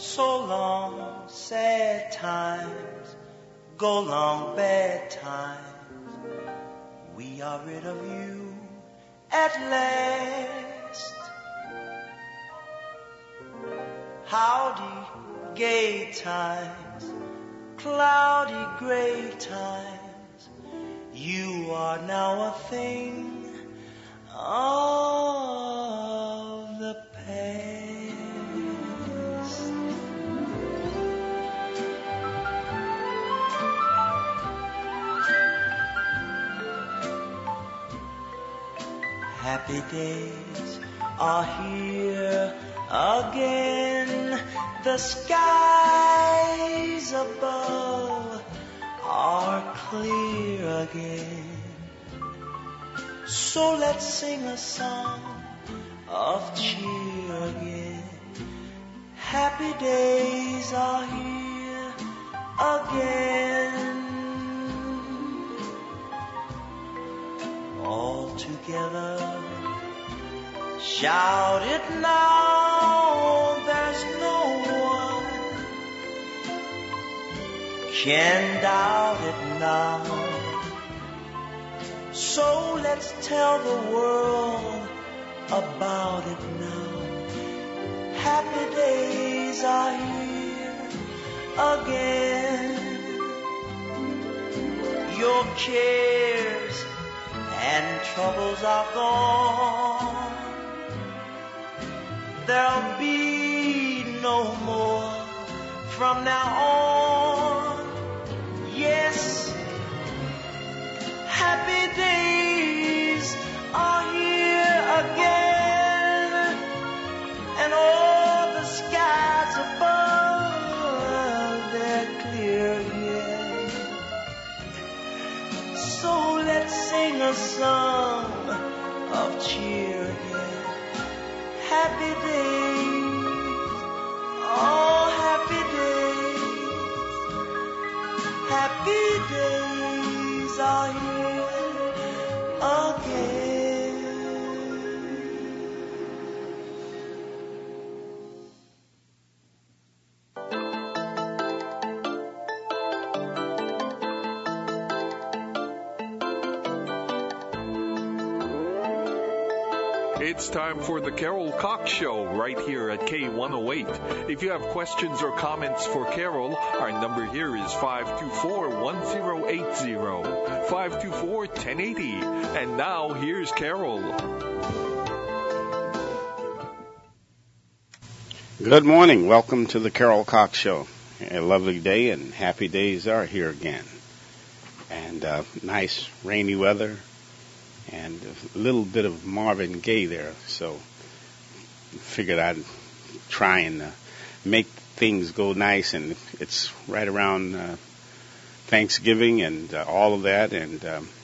So long, sad times, go long, bad times. We are rid of you at last. Howdy, gay times, cloudy, gray times. You are now a thing of the past. Happy days are here again. The skies above are clear again. So let's sing a song of cheer again. Happy days are here again. All together, shout it now. There's no one can doubt it now. So let's tell the world about it now. Happy days are here again. Your cares and troubles are gone. There'll be no more from now on. Yes, happy days are here again. And all the skies above, they're clear again. So let's sing a song of cheer again. Happy days, oh happy days are here again. It's time for the Carol Cox Show right here at K108. If you have questions or comments for Carol, our number here is 524-1080, 524-1080. And now here's Carol. Good morning. Welcome to the Carol Cox Show. A lovely day and happy days are here again. And nice rainy weather. And a little bit of Marvin Gaye there, so figured I'd try and make things go nice. And it's right around Thanksgiving and all of that, and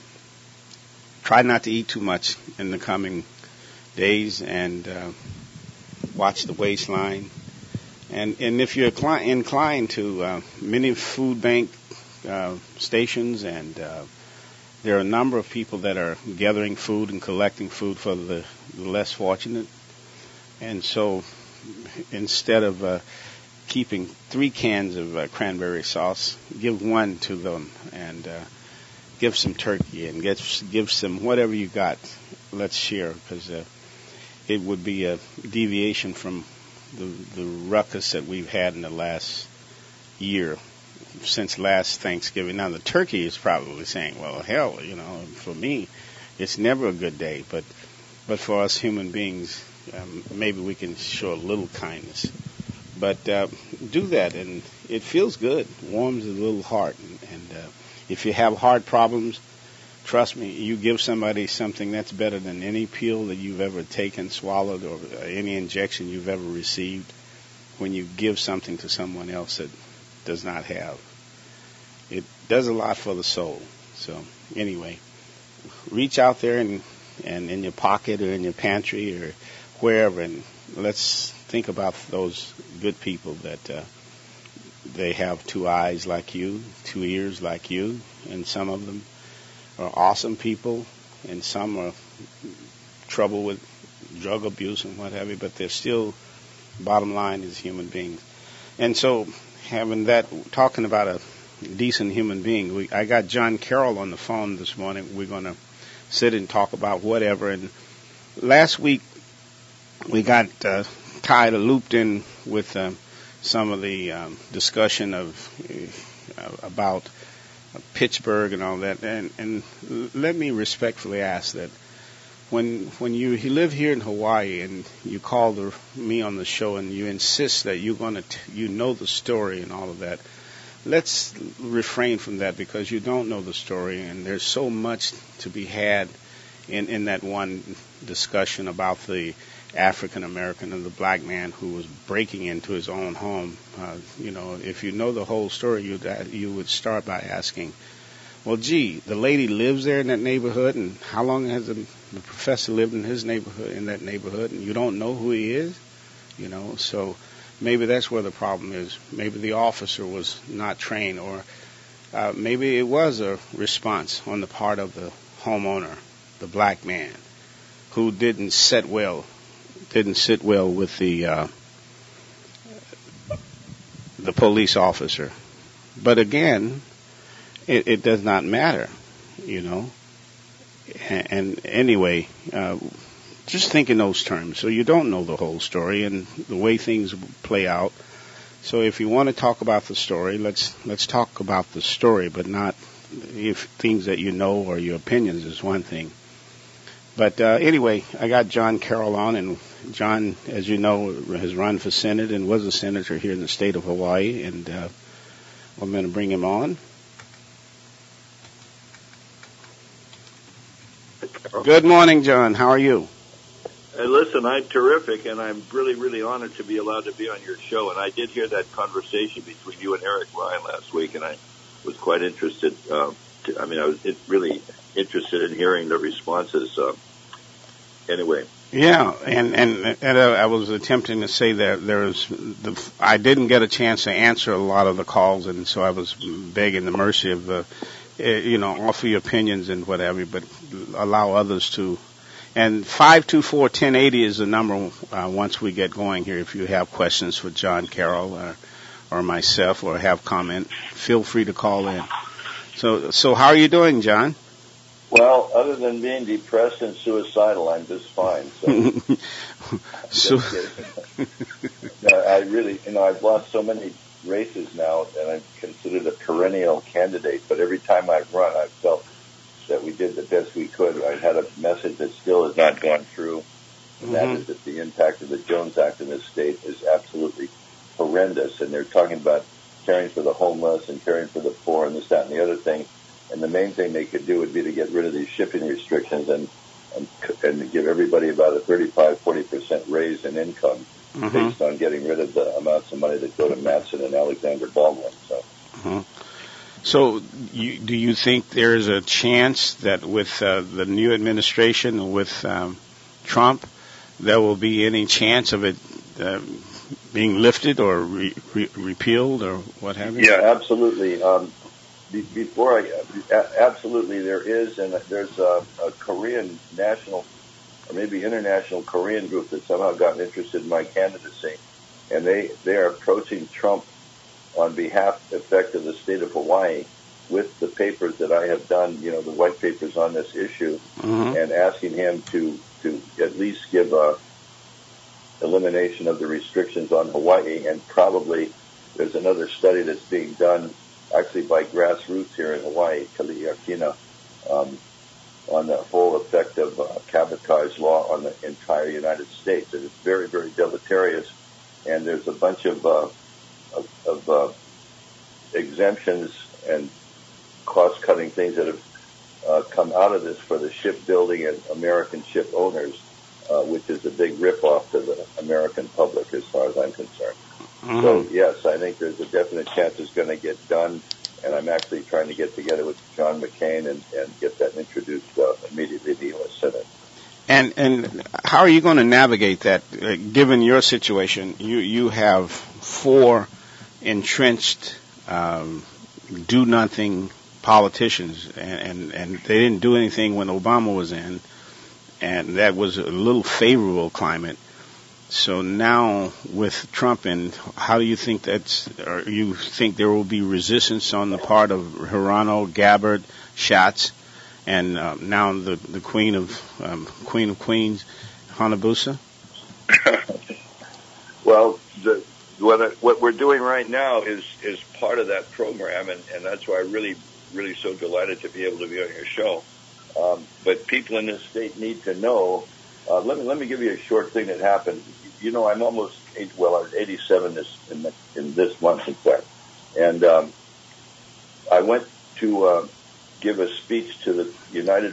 try not to eat too much in the coming days, and watch the waistline. And if you're inclined to many food bank stations and there are a number of people that are gathering food and collecting food for the less fortunate. And so instead of keeping 3 cans of cranberry sauce, give 1 to them, and give some turkey and give some whatever you got. Let's share, because it would be a deviation from the ruckus that we've had in the last year. Since last Thanksgiving. Now the turkey is probably saying, well, hell, for me, it's never a good day. But for us human beings, maybe we can show a little kindness. But do that, and it feels good, warms the little heart. And if you have heart problems, trust me, you give somebody something, that's better than any pill that you've ever taken, swallowed, or any injection you've ever received. When you give something to someone else that does not have. It does a lot for the soul. So anyway, reach out there and in your pocket or in your pantry or wherever, and let's think about those good people that they have 2 eyes like you, 2 ears like you, and some of them are awesome people, and some are trouble with drug abuse and what have you, but they're still, bottom line, is human beings. And so, having that, talking about a decent human being, I got John Carroll on the phone this morning. We're going to sit and talk about whatever. And last week, we got tied or looped in with some of the discussion of about Pittsburgh and all that. And let me respectfully ask that when you live here in Hawaii and you call me on the show and you insist that you're going to you know the story and all of that, let's refrain from that, because you don't know the story, and there's so much to be had in that one discussion about the African American and the black man who was breaking into his own home. If you know the whole story, you would start by asking, well, gee, the lady lives there in that neighborhood, and how long has the professor lived in that neighborhood, and you don't know who he is? So maybe that's where the problem is. Maybe the officer was not trained, or maybe it was a response on the part of the homeowner, the black man, who didn't sit well with the police officer. But again, it does not matter, And anyway, just think in those terms. So you don't know the whole story and the way things play out. So if you want to talk about the story, let's talk about the story, but not if things that you know or your opinions is one thing. But anyway, I got John Carroll on, and John, as you know, has run for Senate and was a senator here in the state of Hawaii, and I'm going to bring him on. Good morning, John. How are you? Hey, listen, I'm terrific, and I'm really, really honored to be allowed to be on your show. And I did hear that conversation between you and Eric Ryan last week, and I was quite interested. I was really interested in hearing the responses. Anyway. Yeah, and I was attempting to say that I didn't get a chance to answer a lot of the calls, and so I was begging the mercy of the, offer your opinions and whatever, but allow others to. And 524-1080 is the number once we get going here. If you have questions for John Carroll or myself, or have comment, feel free to call in. So how are you doing, John? Well, other than being depressed and suicidal, I'm just fine. So, I really, I've lost so many races now, and I'm considered a perennial candidate. But every time I've run, I've felt that we did the best we could. I had a message that still has not gone through, and that is that the impact of the Jones Act in this state is absolutely horrendous. And they're talking about caring for the homeless and caring for the poor and this, that, and the other thing. And the main thing they could do would be to get rid of these shipping restrictions and give everybody about a 35-40% raise in income based on getting rid of the amounts of money that go to Mattson and Alexander Baldwin. So do you think there is a chance that with the new administration, with Trump, there will be any chance of it being lifted or repealed or what have you? Yeah, absolutely. Absolutely there is, and there's a Korean national or maybe international Korean group that somehow gotten interested in my candidacy, and they are approaching Trump on behalf, effect of the state of Hawaii with the papers that I have done, the white papers on this issue, and asking him to at least give a elimination of the restrictions on Hawaii. And probably there's another study that's being done actually by grassroots here in Hawaii, Kaliakina, on the whole effect of cabotage law on the entire United States. And it's very, very deleterious. And there's a bunch of exemptions and cost-cutting things that have come out of this for the shipbuilding and American ship owners, which is a big rip-off to the American public as far as I'm concerned. So, yes, I think there's a definite chance it's going to get done, and I'm actually trying to get together with John McCain and get that introduced immediately to the U.S. Senate. And how are you going to navigate that, given your situation? You have 4 entrenched, do-nothing politicians, and they didn't do anything when Obama was in, and that was a little favorable climate. So now with Trump in, how do you think or you think there will be resistance on the part of Hirono, Gabbard, Schatz, and now the Queen of Queens, Hanabusa? Well, what we're doing right now is part of that program, and that's why I'm really so delighted to be able to be on your show. But people in this state need to know. Let me give you a short thing that happened. You know, I'm almost I was 87 in this month, in fact, and I went to give a speech to the United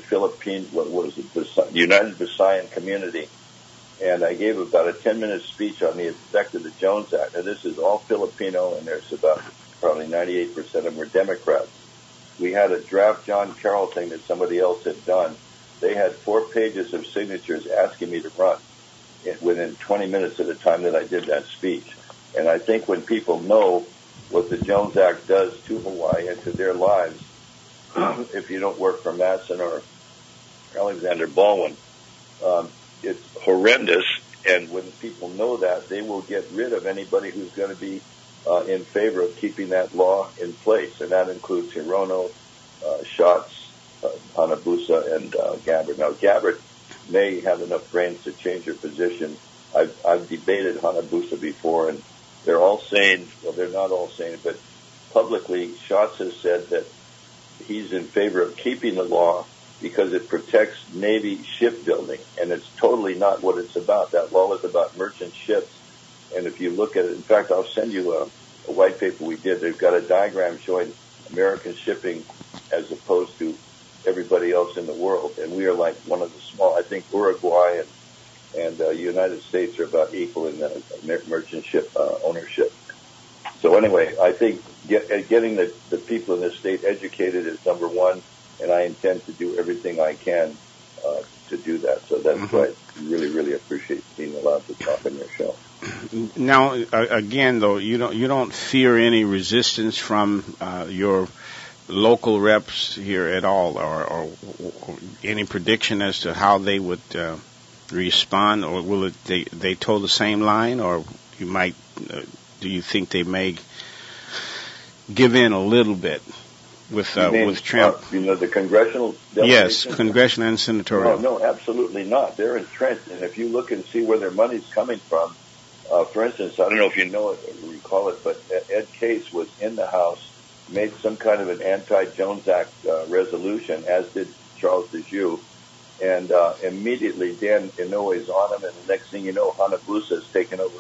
Visayan community, and I gave about a 10-minute speech on the effect of the Jones Act. And this is all Filipino, and there's about probably 98% of them were Democrats. We had a draft John Carroll thing that somebody else had done. They had 4 pages of signatures asking me to run within 20 minutes of the time that I did that speech. And I think when people know what the Jones Act does to Hawaii and to their lives, if you don't work for Matson or Alexander Baldwin, it's horrendous. And when people know that, they will get rid of anybody who's going to be in favor of keeping that law in place. And that includes Hirono, Schatz, Hanabusa, and Gabbard. Now, Gabbard may have enough brains to change her position. I've debated Hanabusa before, and they're all saying, well, they're not all saying, but publicly, Schatz has said that he's in favor of keeping the law because it protects Navy shipbuilding, and it's totally not what it's about. That law is about merchant ships, and if you look at it, in fact, I'll send you a white paper we did. They've got a diagram showing American shipping as opposed to everybody else in the world, and we are like one of the small. I think Uruguay and United States are about equal in the merchant ship ownership. So anyway, I think getting the people in this state educated is number one, and I intend to do everything I can to do that. So that's why I really appreciate being allowed to talk on your show. Now, again, though, you don't fear any resistance from your local reps here at all, or any prediction as to how they would respond, or will it they toe the same line, or you might do you think they may give in a little bit with Trump? The congressional delegation? Yes, congressional and senatorial. No, absolutely not. They're entrenched, and if you look and see where their money's coming from, for instance, I don't know if you know it or recall it, but Ed Case was in the House, made some kind of an anti-Jones Act resolution, as did Charles DeJoux, and immediately Dan Inouye is on him, and the next thing you know, Hanabusa has taken over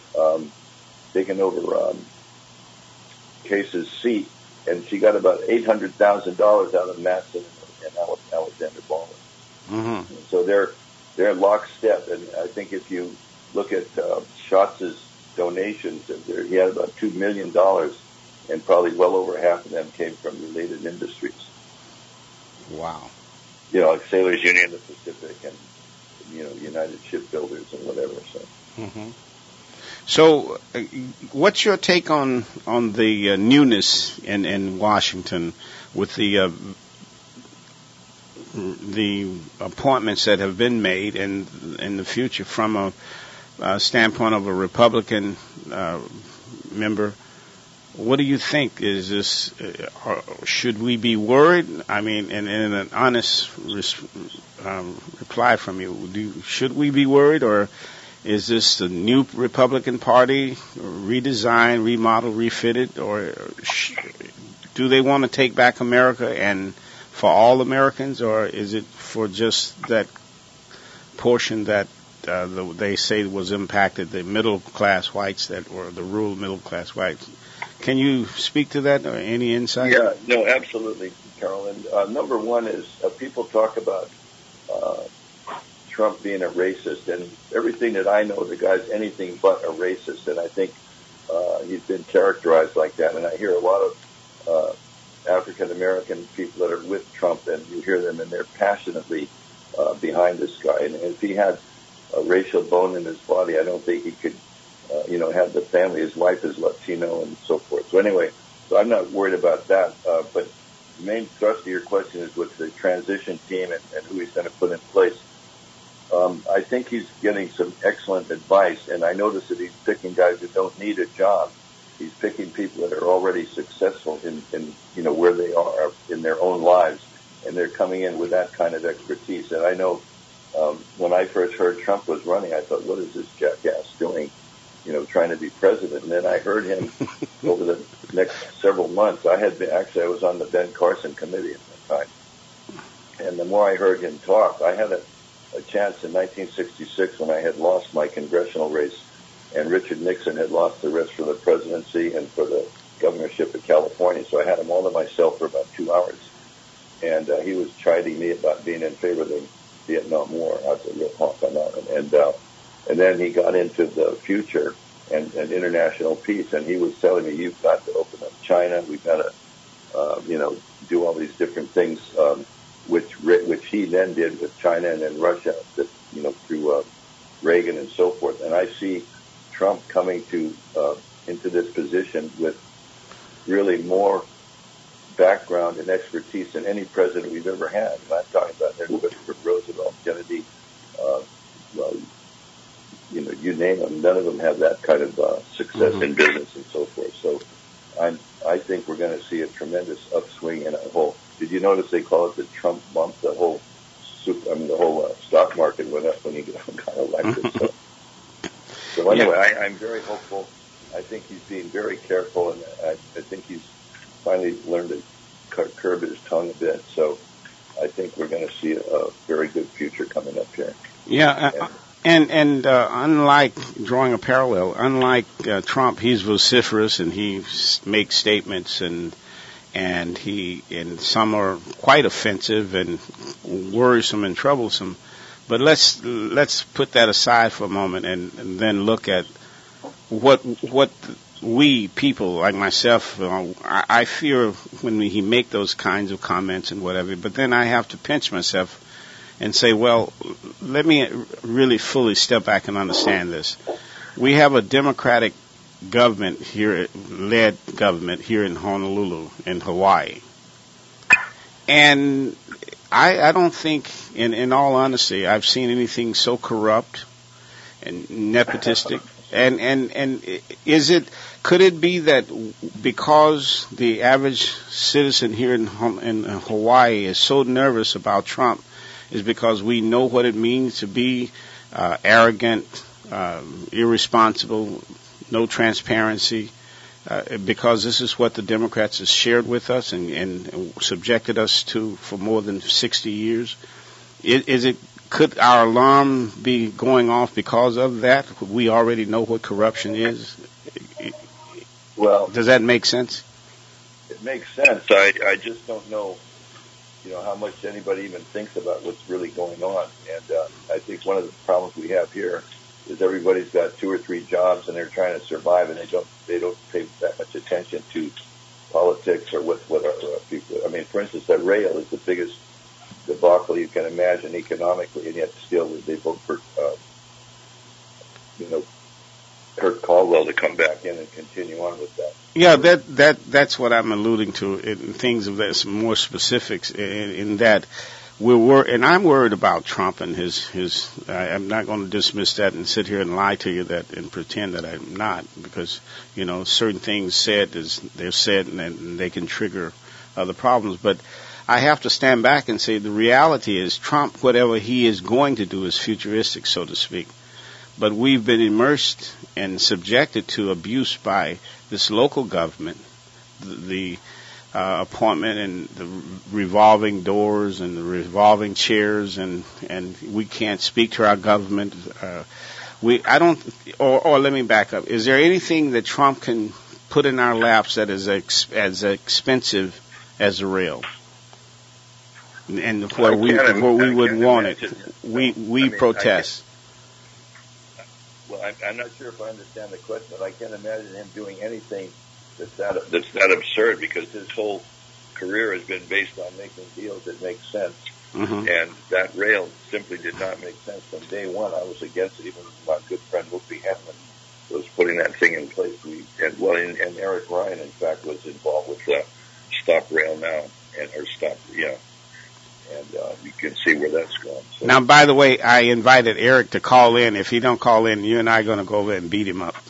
Case's seat, and she got about $800,000 out of Matson and Alexander Baldwin. Mm-hmm. So they're lockstep, and I think if you look at Schatz's donations, he had about $2 million, and probably well over half of them came from related industries. Wow. Like Sailors Union of the Pacific and, United Shipbuilders and whatever. So. Mm-hmm. So, what's your take on the newness in Washington with the appointments that have been made in the future from a standpoint of a Republican member? What do you think? Is this? Should we be worried? I mean, in an honest reply from you, should we be worried, or is this the new Republican Party, redesigned, remodeled, refitted, or do they want to take back America and for all Americans, or is it for just that portion that they say was impacted, the middle class whites or the rural middle class whites? Can you speak to that, or any insight? Yeah, no, absolutely, Carol. And number one is people talk about Trump being a racist, and everything that I know, the guy's anything but a racist, and I think he's been characterized like that. And I hear a lot of African American people that are with Trump, and you hear them, and they're passionately behind this guy. And if he had a racial bone in his body, I don't think he could, have the family. His wife is Latino and so forth. So anyway, I'm not worried about that. But the main thrust of your question is with the transition team and who he's going to put in place. I think he's getting some excellent advice, and I notice that he's picking guys who don't need a job. He's picking people that are already successful in where they are in their own lives, and they're coming in with that kind of expertise. And I know when I first heard Trump was running, I thought, what is this jackass doing, trying to be president? And then I heard him over the next several months. I was on the Ben Carson committee at that time. And the more I heard him talk, I had a chance in 1966 when I had lost my congressional race, and Richard Nixon had lost the race for the presidency and for the governorship of California. So I had him all to myself for about 2 hours. And he was chiding me about being in favor of the Vietnam War. I was a real honk on that one. And then he got into the future and international peace, and he was telling me, you've got to open up China. We've got to, do all these different things, which he then did with China and then Russia, through Reagan and so forth. And I see Trump coming into this position with really more background and expertise than any president we've ever had. And I'm talking about Richard Roosevelt, Kennedy, you name them. None of them have that kind of success in business and so forth. So I think we're going to see a tremendous upswing in a whole. Did you notice they call it the Trump bump? The whole stock market went up when he got elected. So anyway, I'm very hopeful. I think he's being very careful, and I think he's finally learned to curb his tongue a bit. So I think we're going to see a very good future coming up here. Yeah, and unlike, drawing a parallel, unlike Trump, he's vociferous and he makes statements and some are quite offensive and worrisome and troublesome. But let's put that aside for a moment and then look at what we people like myself, I fear when he make those kinds of comments and whatever. But then I have to pinch myself and say, well, let me really fully step back and understand this. We have a democratic government here, led government here in Honolulu, in Hawaii. And I don't think, in all honesty, I've seen anything so corrupt and nepotistic. And could it be that because the average citizen here in Hawaii is so nervous about Trump is because we know what it means to be arrogant, irresponsible, no transparency, because this is what the Democrats have shared with us and subjected us to for more than 60 years? Could our alarm be going off because of that? We already know what corruption is. Well, does that make sense? It makes sense. I just don't know, how much anybody even thinks about what's really going on. And I think one of the problems we have here is everybody's got 2 or 3 jobs and they're trying to survive, and they don't pay that much attention to politics or what are people. I mean, for instance, that rail is the biggest debacle you can imagine economically, and yet still they vote for Kurt Caldwell to come back in and continue on with that. Yeah, that's what I'm alluding to in things of that, some more specifics in that and I'm worried about Trump and his I'm not going to dismiss that and sit here and lie to you that and pretend that I'm not, because certain things they're said and they can trigger other problems. But I have to stand back and say the reality is Trump, whatever he is going to do, is futuristic, so to speak. But we've been immersed and subjected to abuse by this local government, the appointment and the revolving doors and the revolving chairs, and we can't speak to our government. Or let me back up. Is there anything that Trump can put in our laps that is as expensive as the rail? And where we would want it, we protest. Well, I'm not sure if I understand the question, but I can't imagine him doing anything that's that absurd, because his whole career has been based on making deals that make sense. Mm-hmm. And that rail simply did not make sense from day one. I was against it. Even my good friend Whoopi Hamlin was putting that thing in place. And Eric Ryan, in fact, was involved with Stop Rail Now, and you can see where that's going. So. Now, by the way, I invited Eric to call in. If he don't call in, you and I are going to go over and beat him up.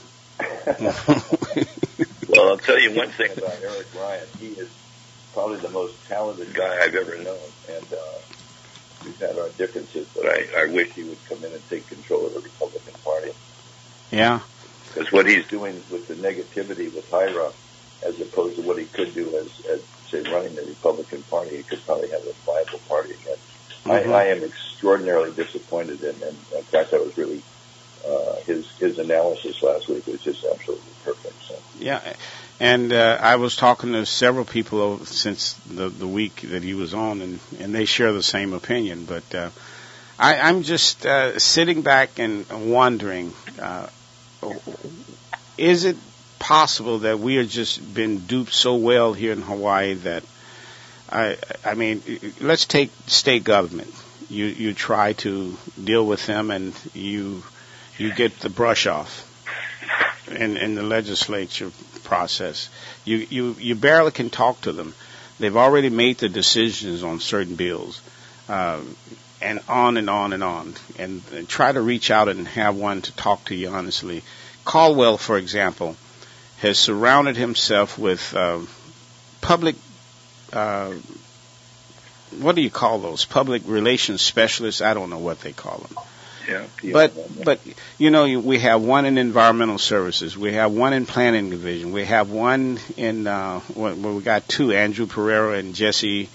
Well, I'll tell you one thing about Eric Ryan. He is probably the most talented guy I've ever known, and we've had our differences, but I wish he would come in and take control of the Republican Party. Yeah. Because what he's doing with the negativity with Hira, as opposed to what he could do as say, running the Republican Party, he could probably have a viable party again. Mm-hmm. I am extraordinarily disappointed, and in fact, I was really his analysis last week was just absolutely perfect. So. Yeah, and I was talking to several people since the week that he was on, and they share the same opinion. But I'm just sitting back and wondering, is it possible that we have just been duped so well here in Hawaii that, I mean, let's take state government. You try to deal with them, and you get the brush off in the legislature process. You barely can talk to them. They've already made the decisions on certain bills, and on and on and on. And try to reach out and have one to talk to you honestly. Caldwell, for example, has surrounded himself with public, what do you call those? Public relations specialists? I don't know what they call them. Yeah. But you know, we have one in environmental services. We have one in planning division. We have one in we got two, Andrew Pereira and Jesse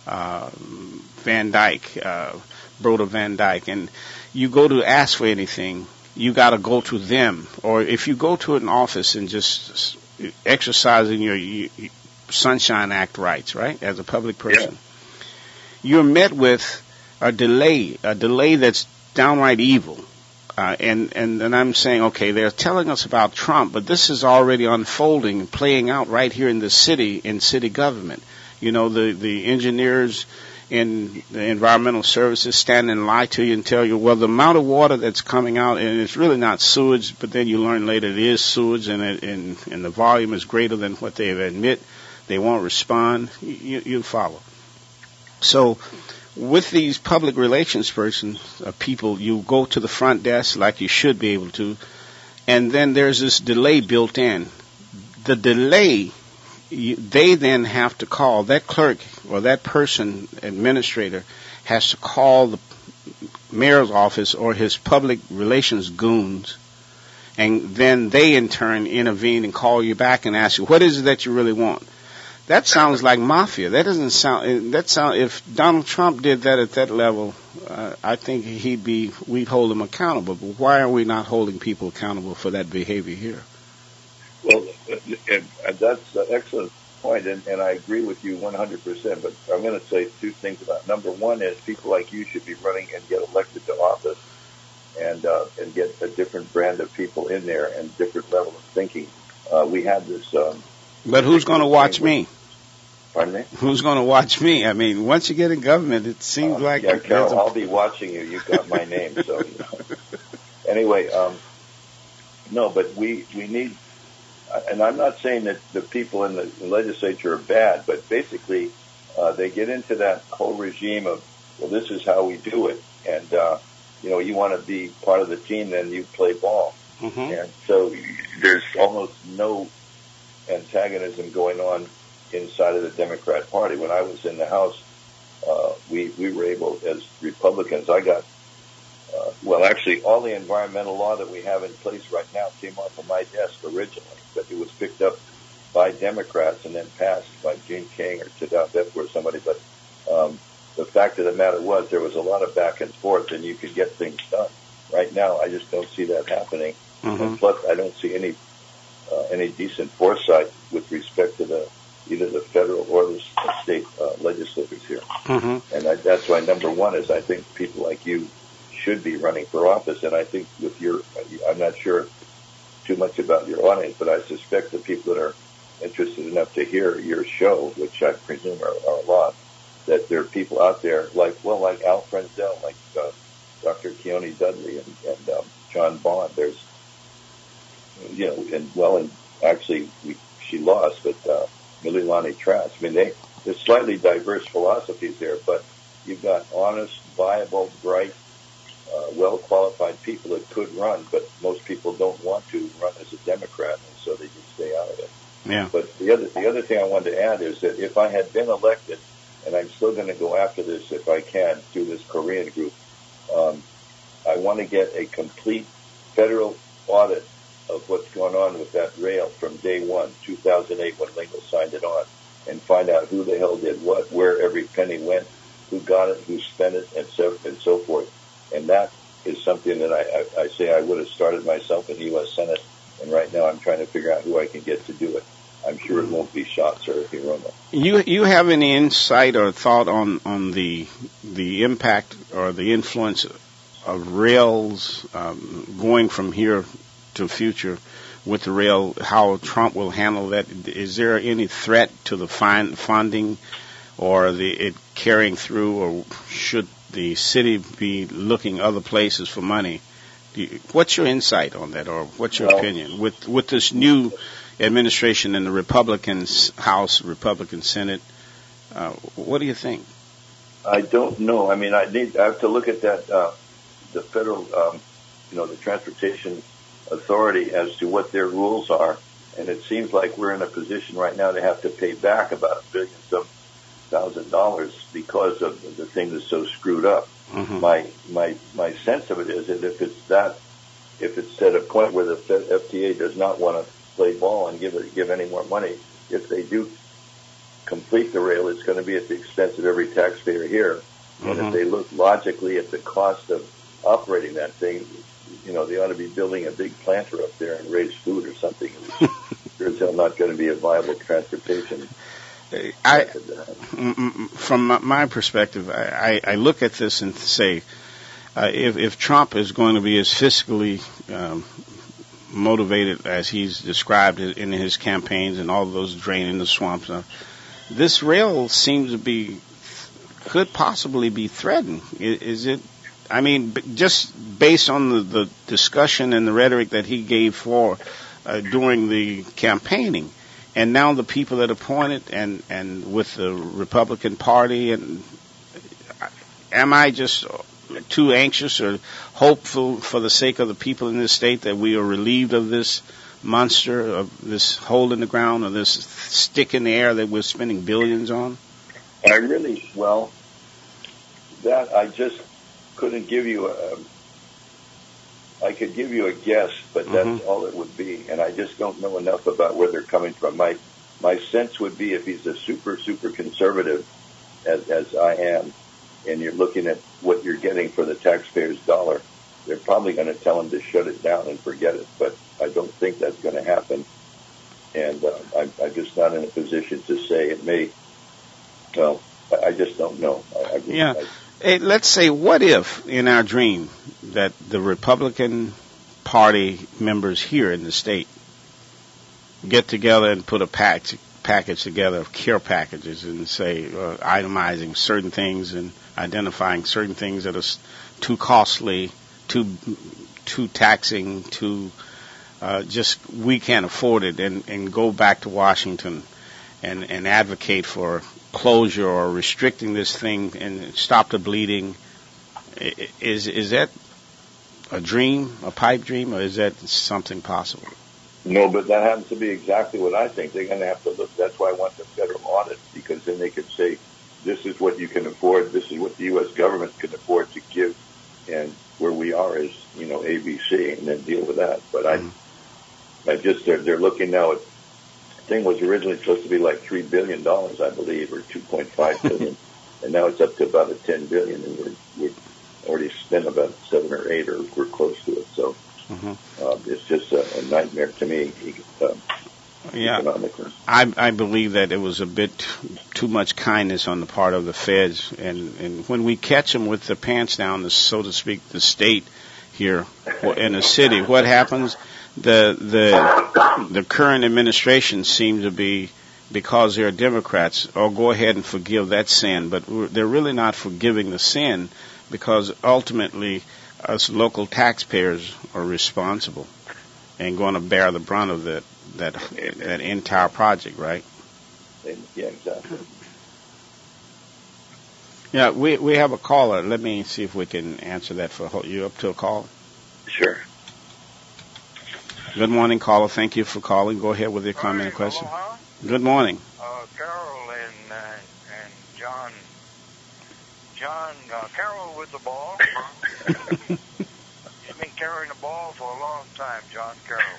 Van Dyke, Broder Van Dyke. And you go to ask for anything, you got to go to them. Or if you go to an office and just exercising your Sunshine Act rights, right, as a public person, you're met with a delay that's downright evil. And I'm saying, okay, they're telling us about Trump, but this is already unfolding and playing out right here in the city, in city government. You know, the engineers in the environmental services stand and lie to you and tell you, well, the amount of water that's coming out, and it's really not sewage, but then you learn later it is sewage, and the volume is greater than what they admit. They won't respond. You follow. So with these public relations people, you go to the front desk like you should be able to, and then there's this delay built in. The delay, they then have to call, that clerk or that person, administrator, has to call the mayor's office or his public relations goons, and then they in turn intervene and call you back and ask you, what is it that you really want? That sounds like mafia. That doesn't sound. If Donald Trump did that at that level, I think we'd hold him accountable. But why are we not holding people accountable for that behavior here? Well, that's an excellent point, and I agree with you 100%. But I'm going to say two things about it. Number one is people like you should be running and get elected to office, and get a different brand of people in there and different level of thinking. We had this. But who's going to watch me? Pardon me? Who's going to watch me? I mean, once you get in government, it seems like... Yeah, Carol, I'll be watching you. You've got my name, so... You know. Anyway, no, but we need... And I'm not saying that the people in the legislature are bad, but basically they get into that whole regime of, well, this is how we do it. And, you want to be part of the team, then you play ball. Mm-hmm. And so there's almost no antagonism going on inside of the Democrat Party. When I was in the House, we were able, as Republicans, I got, actually all the environmental law that we have in place right now came off of my desk originally, but it was picked up by Democrats and then passed by Gene King or Sadat Bepper or somebody. But the fact of the matter was there was a lot of back and forth, and you could get things done. Right now, I just don't see that happening. Mm-hmm. And plus, I don't see any decent foresight with respect to either the federal or the state legislators here. Mm-hmm. And that's why number one is I think people like you should be running for office. And I think with I'm not sure too much about your audience, but I suspect the people that are interested enough to hear your show, which I presume are a lot, that there are people out there like Al Frenzel, like Dr. Keone Dudley and John Bond. There's, and actually she lost, but Mililani Trask. I mean, there's slightly diverse philosophies there, but you've got honest, viable, bright, well-qualified people that could run, but most people don't want to run as a Democrat, and so they just stay out of it. Yeah. But the other thing I wanted to add is that if I had been elected, and I'm still going to go after this if I can through this Korean group, I want to get a complete federal audit of what's going on with that rail from day one, 2008, when Lingle signed it on, and find out who the hell did what, where every penny went, who got it, who spent it, and so forth. And that is something that I say I would have started myself in the U.S. Senate, and right now I'm trying to figure out who I can get to do it. I'm sure it won't be Schatz or Hirono. You have any insight or thought on the impact or the influence of rails going from here to future with the rail, how Trump will handle that? Is there any threat to the funding or it carrying through, or should the city be looking other places for money? What's your insight on that, or what's your opinion? With this new administration in the Republican House, Republican Senate, what do you think? I don't know. I mean, I have to look at that, the federal, the Transportation Authority as to what their rules are, and it seems like we're in a position right now to have to pay back about $1,000,000 because of the thing that's so screwed up. Mm-hmm. My sense of it is that if it's at a point where the FTA does not want to play ball and give any more money, if they do complete the rail, it's going to be at the expense of every taxpayer here. Mm-hmm. And if they look logically at the cost of operating that thing, they ought to be building a big planter up there and raise food or something. It's not going to be a viable transportation. From my perspective, I look at this and say, if Trump is going to be as fiscally motivated as he's described in his campaigns and all of those draining the swamps, this rail seems to could possibly be threatened. Is it? I mean, just based on the discussion and the rhetoric that he gave during the campaigning, and now the people that appointed and with the Republican Party, and am I just too anxious or hopeful for the sake of the people in this state that we are relieved of this monster, of this hole in the ground, or this stick in the air that we're spending billions on? That I just couldn't give you I could give you a guess, but that's all it would be, and I just don't know enough about where they're coming from. My sense would be if he's a super conservative, as I am, and you're looking at what you're getting for the taxpayer's dollar, they're probably going to tell him to shut it down and forget it. But I don't think that's going to happen, and I'm just not in a position to say it may. Well, I just don't know. Hey, let's say, what if, in our dream, that the Republican Party members here in the state get together and put a package together of care packages and say, itemizing certain things and identifying certain things that are too costly, too taxing, we can't afford it, and go back to Washington and advocate for closure or restricting this thing and stop the bleeding. Is that a dream, a pipe dream, or is that something possible? No, but that happens to be exactly what I think. They're going to have to look. That's why I want the federal audit, because then they could say, this is what you can afford, this is what the U.S. government can afford to give, and where we are is, ABC, and then deal with that. But they're looking now at, the thing was originally supposed to be like $3 billion, I believe, or $2.5 billion, and now it's up to about $10 billion, and we've already spent about 7 or 8, or we're close to it. So it's just a nightmare to me. Economically. I believe that it was a bit too much kindness on the part of the feds, and when we catch them with the pants down, so to speak, the state here in the city, what happens? The current administration seems to be, because they're Democrats, go ahead and forgive that sin, but they're really not forgiving the sin, because ultimately us local taxpayers are responsible and going to bear the brunt of that entire project, right? Yeah, exactly. Yeah, we have a caller. Let me see if we can answer that for you. Up to a call? Sure. Good morning, caller. Thank you for calling. Go ahead with your comment or question. Aloha. Good morning. Carol and John. Carol with the ball. He's been carrying the ball for a long time, John Carroll.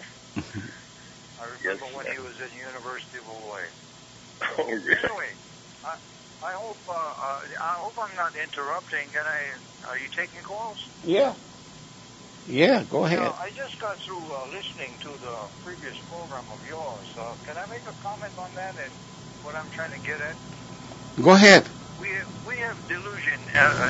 I remember when he was at University of Hawaii. Oh, really? Anyway, I hope I'm not interrupting. Are you taking calls? Yeah. Yeah, go ahead. I just got through listening to the previous program of yours. Can I make a comment on that and what I'm trying to get at? Go ahead. We have delusion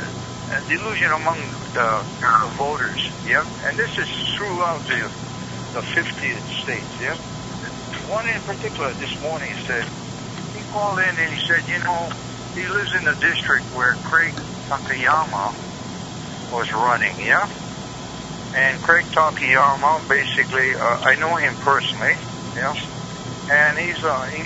among the voters, yeah? And this is throughout the 50 states, yeah? One in particular this morning said, he called in and he said, he lives in the district where Craig Takayama was running, yeah? And Craig Takayama, basically, I know him personally, yeah? And he's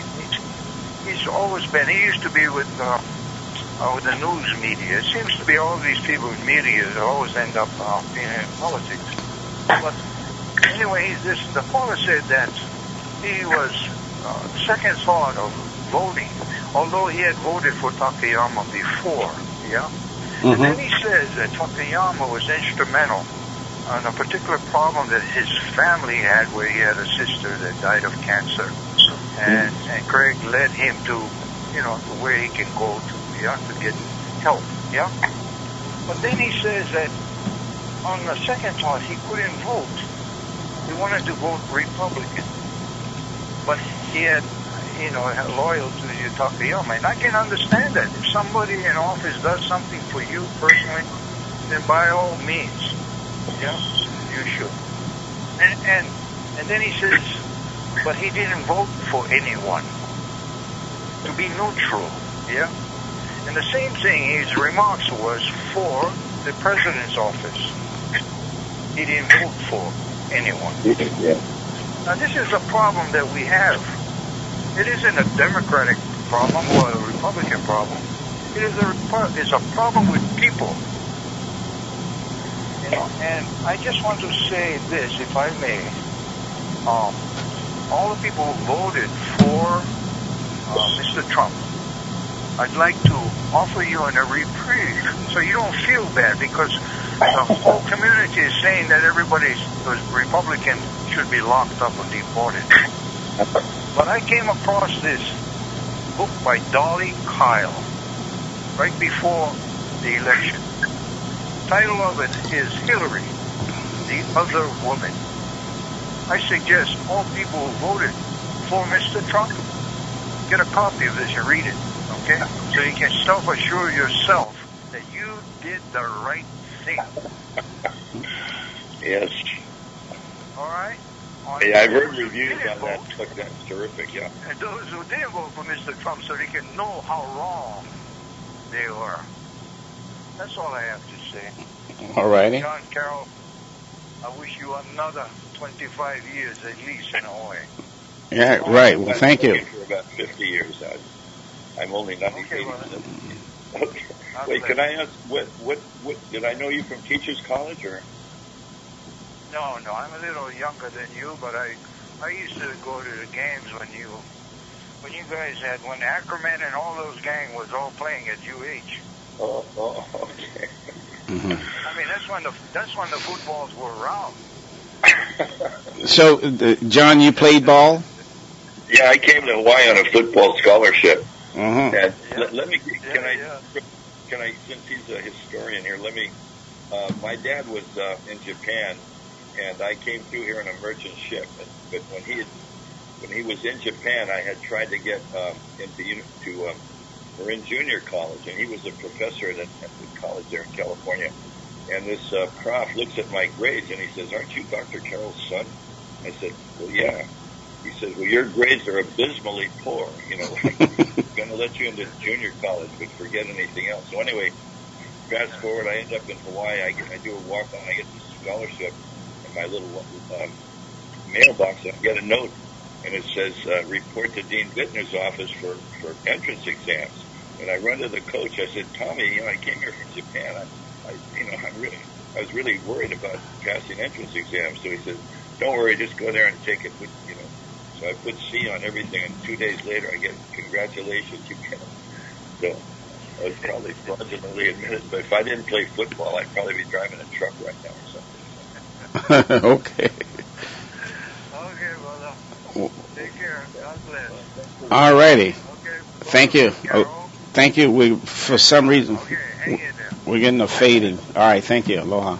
always been, he used to be with the news media. It seems to be all of these people in media that always end up being in politics. But anyway, the caller said that he was second thought of voting, although he had voted for Takayama before, yeah? Mm-hmm. And then he says that Takayama was instrumental on a particular problem that his family had where he had a sister that died of cancer. And Craig led him to, where he can go to get help, yeah? But then he says that on the second thought, he couldn't vote. He wanted to vote Republican. But he had, loyal to Takayama. And I can understand that. If somebody in office does something for you personally, then by all means, yeah, you should. And then he says, but he didn't vote for anyone. To be neutral, yeah? And the same thing, his remarks was for the president's office. He didn't vote for anyone. Yeah. Now this is a problem that we have. It isn't a Democratic problem or a Republican problem. It's a problem with people. And I just want to say this, if I may. All the people who voted for Mr. Trump, I'd like to offer you a reprieve so you don't feel bad, because the whole community is saying that everybody who's Republican should be locked up or deported. But I came across this book by Dolly Kyle right before the election. The title of it is Hillary, the Other Woman. I suggest all people who voted for Mr. Trump get a copy of this and read it, okay? So you can self-assure yourself that you did the right thing. Yes. All right? Yeah, I've heard reviews on that book. That's terrific, yeah. And those who did vote for Mr. Trump, so they can know how wrong they were. That's all I have to say. All righty. John Carroll, I wish you another 25 years at least in Hawaii. Yeah, right. Well, thank you. For about 50 years. I'm only 98. Okay, well, okay. Wait, can I ask, what, did I know you from Teachers College, or? No, I'm a little younger than you, but I used to go to the games when you guys had, when Ackerman and all those gang was all playing at UH. Oh, okay. Mm-hmm. I mean, that's when the footballs were around. So, John, you played ball? Yeah, I came to Hawaii on a football scholarship. Mm-hmm. And let me, can I, since he's a historian here, my dad was in Japan, and I came through here on a merchant ship. But when he was in Japan, I had tried to get we're in junior college, and he was a professor at the college there in California. And this prof looks at my grades, and he says, "Aren't you Dr. Carroll's son?" I said, "Well, yeah." He says, "Well, your grades are abysmally poor. Going to let you into junior college, but forget anything else." So anyway, fast forward, I end up in Hawaii. I do a walk-on. I get this scholarship in my little mailbox. I get a note, and it says, "Report to Dean Bittner's office for entrance exams." And I run to the coach. I said, Tommy, I came here from Japan. I was really worried about passing entrance exams. So he said, don't worry, just go there and take it. So I put C on everything, and 2 days later I get congratulations, you passed. So I was probably fraudulently admitted. But if I didn't play football, I'd probably be driving a truck right now or something. Okay. Okay, brother. Take care. God bless. All righty. Okay. Thank you. Thank you. For some reason, Okay, hang in there. we're getting a fading. All right. Thank you. Aloha.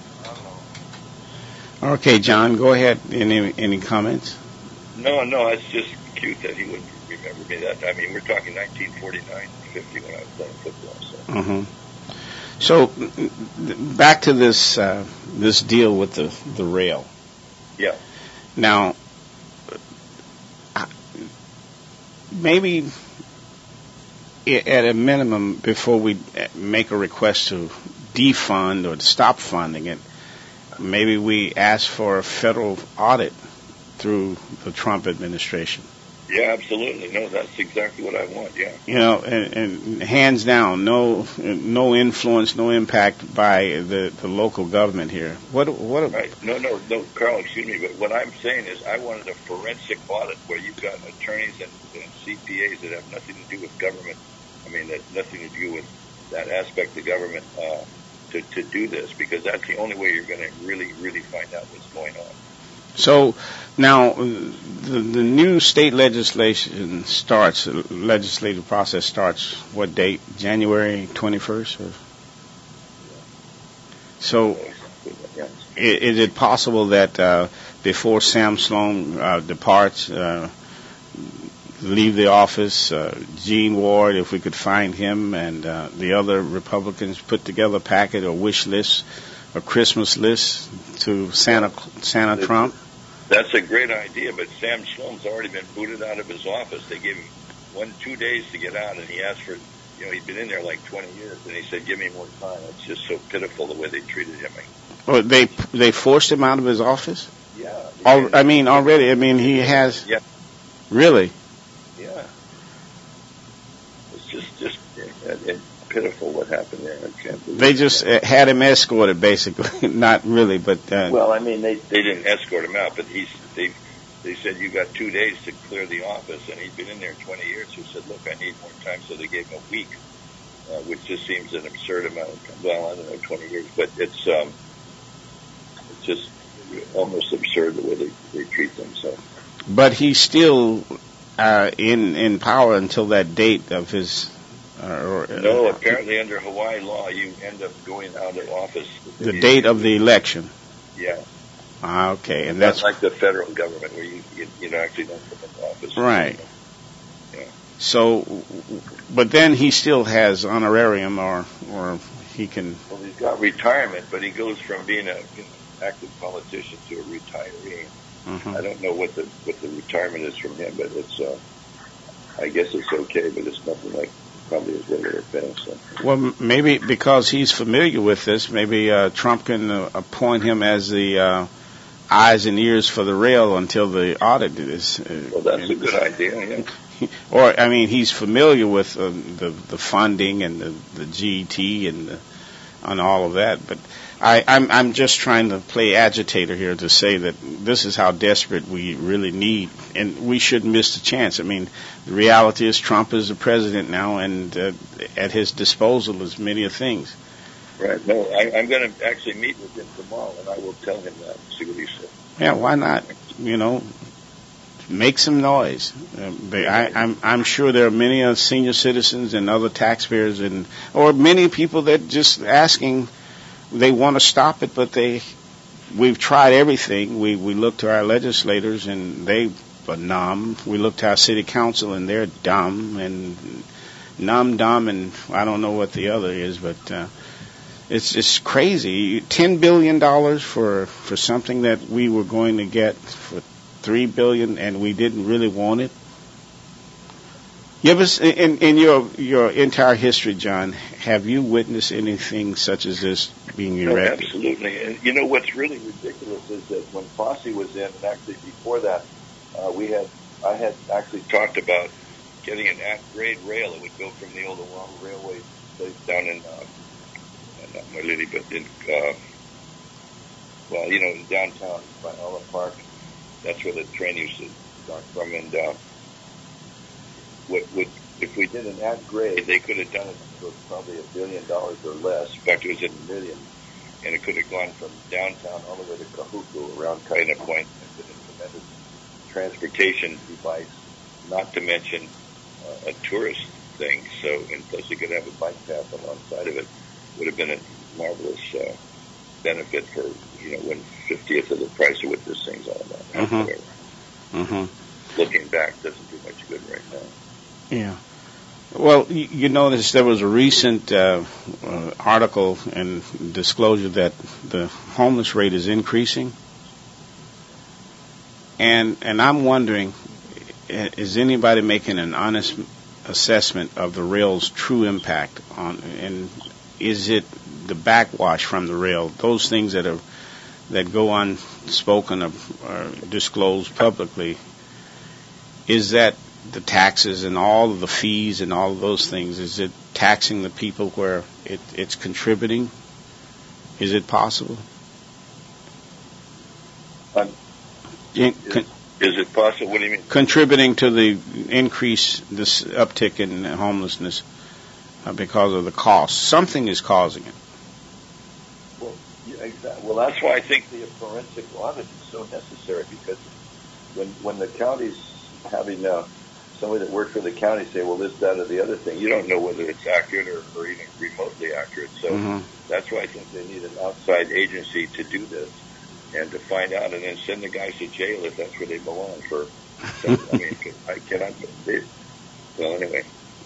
Okay, John, go ahead. Any comments? No, it's just cute that he would remember me that. I mean, we're talking 1949, 50 when I was playing football. So. So, back to this deal with the rail. Yeah. Now, maybe at a minimum, before we make a request to defund or to stop funding it, maybe we ask for a federal audit through the Trump administration. Yeah, absolutely. No, that's exactly what I want. Yeah. And hands down, no influence, no impact by the local government here. Right. No, Carl, excuse me, but what I'm saying is I wanted a forensic audit where you've got attorneys and CPAs that have nothing to do with government. I mean, that nothing to do with that aspect of government to do this, because that's the only way you're going to really, really find out what's going on. So now the new state legislation starts, the legislative process starts, what date? January 21st? So is it possible that before Sam Sloan departs, leave the office, Gene Ward, if we could find him, and the other Republicans put together a packet or wish list, a Christmas list to Santa Trump? That's a great idea, but Sam Sloan's already been booted out of his office. They gave him 2 days to get out, and he asked for, he'd been in there like 20 years, and he said, give me more time. It's just so pitiful the way they treated him. Well, they forced him out of his office? Yeah. Already. He has... Yeah. Really? Yeah. It's just pitiful what happened there. I can't believe they just had him escorted, basically. Not really, but... well, I mean, they didn't escort him out, but they said, you got 2 days to clear the office, and he'd been in there 20 years. He said, look, I need more time, so they gave him a week, which just seems an absurd amount of time. Well, I don't know, 20 years, but it's just almost absurd the way they treat them. So. But he's still in power until that date of his... no, apparently under Hawaii law, you end up going out of office. The date of the election. Yeah. Okay, and that's like the federal government where you actually don't come into office. Right. Yeah. So, but then he still has honorarium, or he can. Well, he's got retirement, but he goes from being an active politician to a retiree. Mm-hmm. I don't know what the retirement is from him, but it's. I guess it's okay, but it's nothing like probably his regular pay. So. Well, maybe because he's familiar with this, maybe Trump can appoint him as the eyes and ears for the rail until the audit is. Well, that's a good idea, yeah. Or, I mean, he's familiar with the funding and the GET and all of that. But I'm just trying to play agitator here to say that this is how desperate we really need, and we shouldn't miss the chance. I mean, the reality is Trump is the president now, and at his disposal is many things. Right. No, I'm going to actually meet with him tomorrow, and I will tell him that and see what he says. Yeah, why not? Make some noise. I'm sure there are many senior citizens and other taxpayers, or many people that just asking. They want to stop it, but we've tried everything. We look to our legislators, and they are numb. We look to our city council, and they're dumb and dumb, and I don't know what the other is, but it's just crazy. $10 billion for something that we were going to get for $3 billion, and we didn't really want it. Give us, in your entire history, John, have you witnessed anything such as this being erected? No, absolutely. And what's really ridiculous is that when Fosse was in, and actually before that, I had actually talked about getting an at-grade rail. It would go from the old Oahu Railway place down in, not Mailiti, but in, in downtown by Olive Park. That's where the train used to start from. And if we did an at-grade, they could have done it for probably $1 billion or less. In fact, it was in millions. And it could have gone from downtown all the way to Kahuku around Kaina Point. It's been a tremendous transportation device, not to mention a tourist thing. So, and plus you could have a bike path alongside of it. Would have been a marvelous benefit for, 1/50th of the price of what this thing's all about. Whatever. Looking back doesn't do much good right now. Yeah. Well, you notice there was a recent article and disclosure that the homeless rate is increasing. And I'm wondering, is anybody making an honest assessment of the rail's true impact on, and is it the backwash from the rail, those things that go unspoken or disclosed publicly, is that the taxes and all of the fees and all of those things, is it taxing the people where it's contributing? Is it possible? Is it possible? What do you mean? Contributing to the increase, this uptick in homelessness because of the cost. Something is causing it. Well, yeah, exactly. Well, that's why I think the forensic audit is so necessary, because when the county's having somebody that worked for the county say, well, this, that, or the other thing, you don't know whether it's accurate or even remotely accurate. So that's why I think they need an outside agency to do this and to find out, and then send the guys to jail if that's where they belong. I cannot believe. Well, anyway.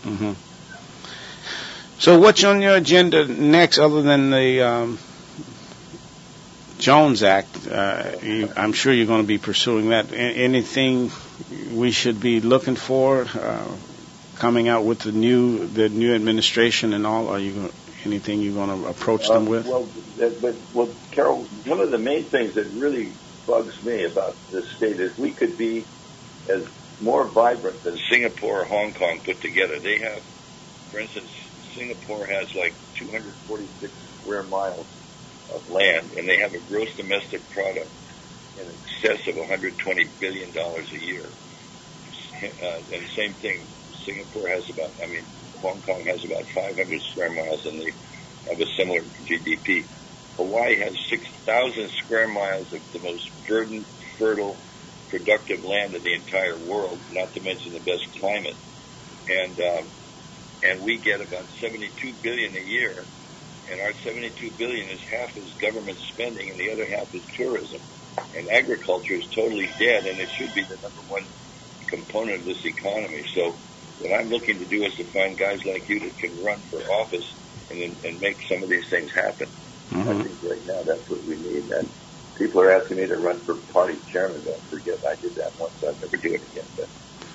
So what's on your agenda next, other than the Jones Act? I'm sure you're going to be pursuing that. Anything we should be looking for coming out with the new administration and all? Are you anything you're going to approach them with? Well, Carol, one of the main things that really bugs me about this state is we could be as more vibrant than Singapore or Hong Kong put together. They have, for instance, Singapore has like 246 square miles of land, and they have a gross domestic product in excess of $120 billion a year. And the same thing, Singapore has Hong Kong has about 500 square miles, and they have a similar GDP. Hawaii has 6,000 square miles of the most verdant, fertile, productive land in the entire world, not to mention the best climate. And we get about $72 billion a year, and our $72 billion is half is government spending, and the other half is tourism. And agriculture is totally dead, and it should be the number one component of this economy. So what I'm looking to do is to find guys like you that can run for office and make some of these things happen. I think right now that's what we need. And people are asking me to run for party chairman. Don't forget, I did that once. I'll never do it again. But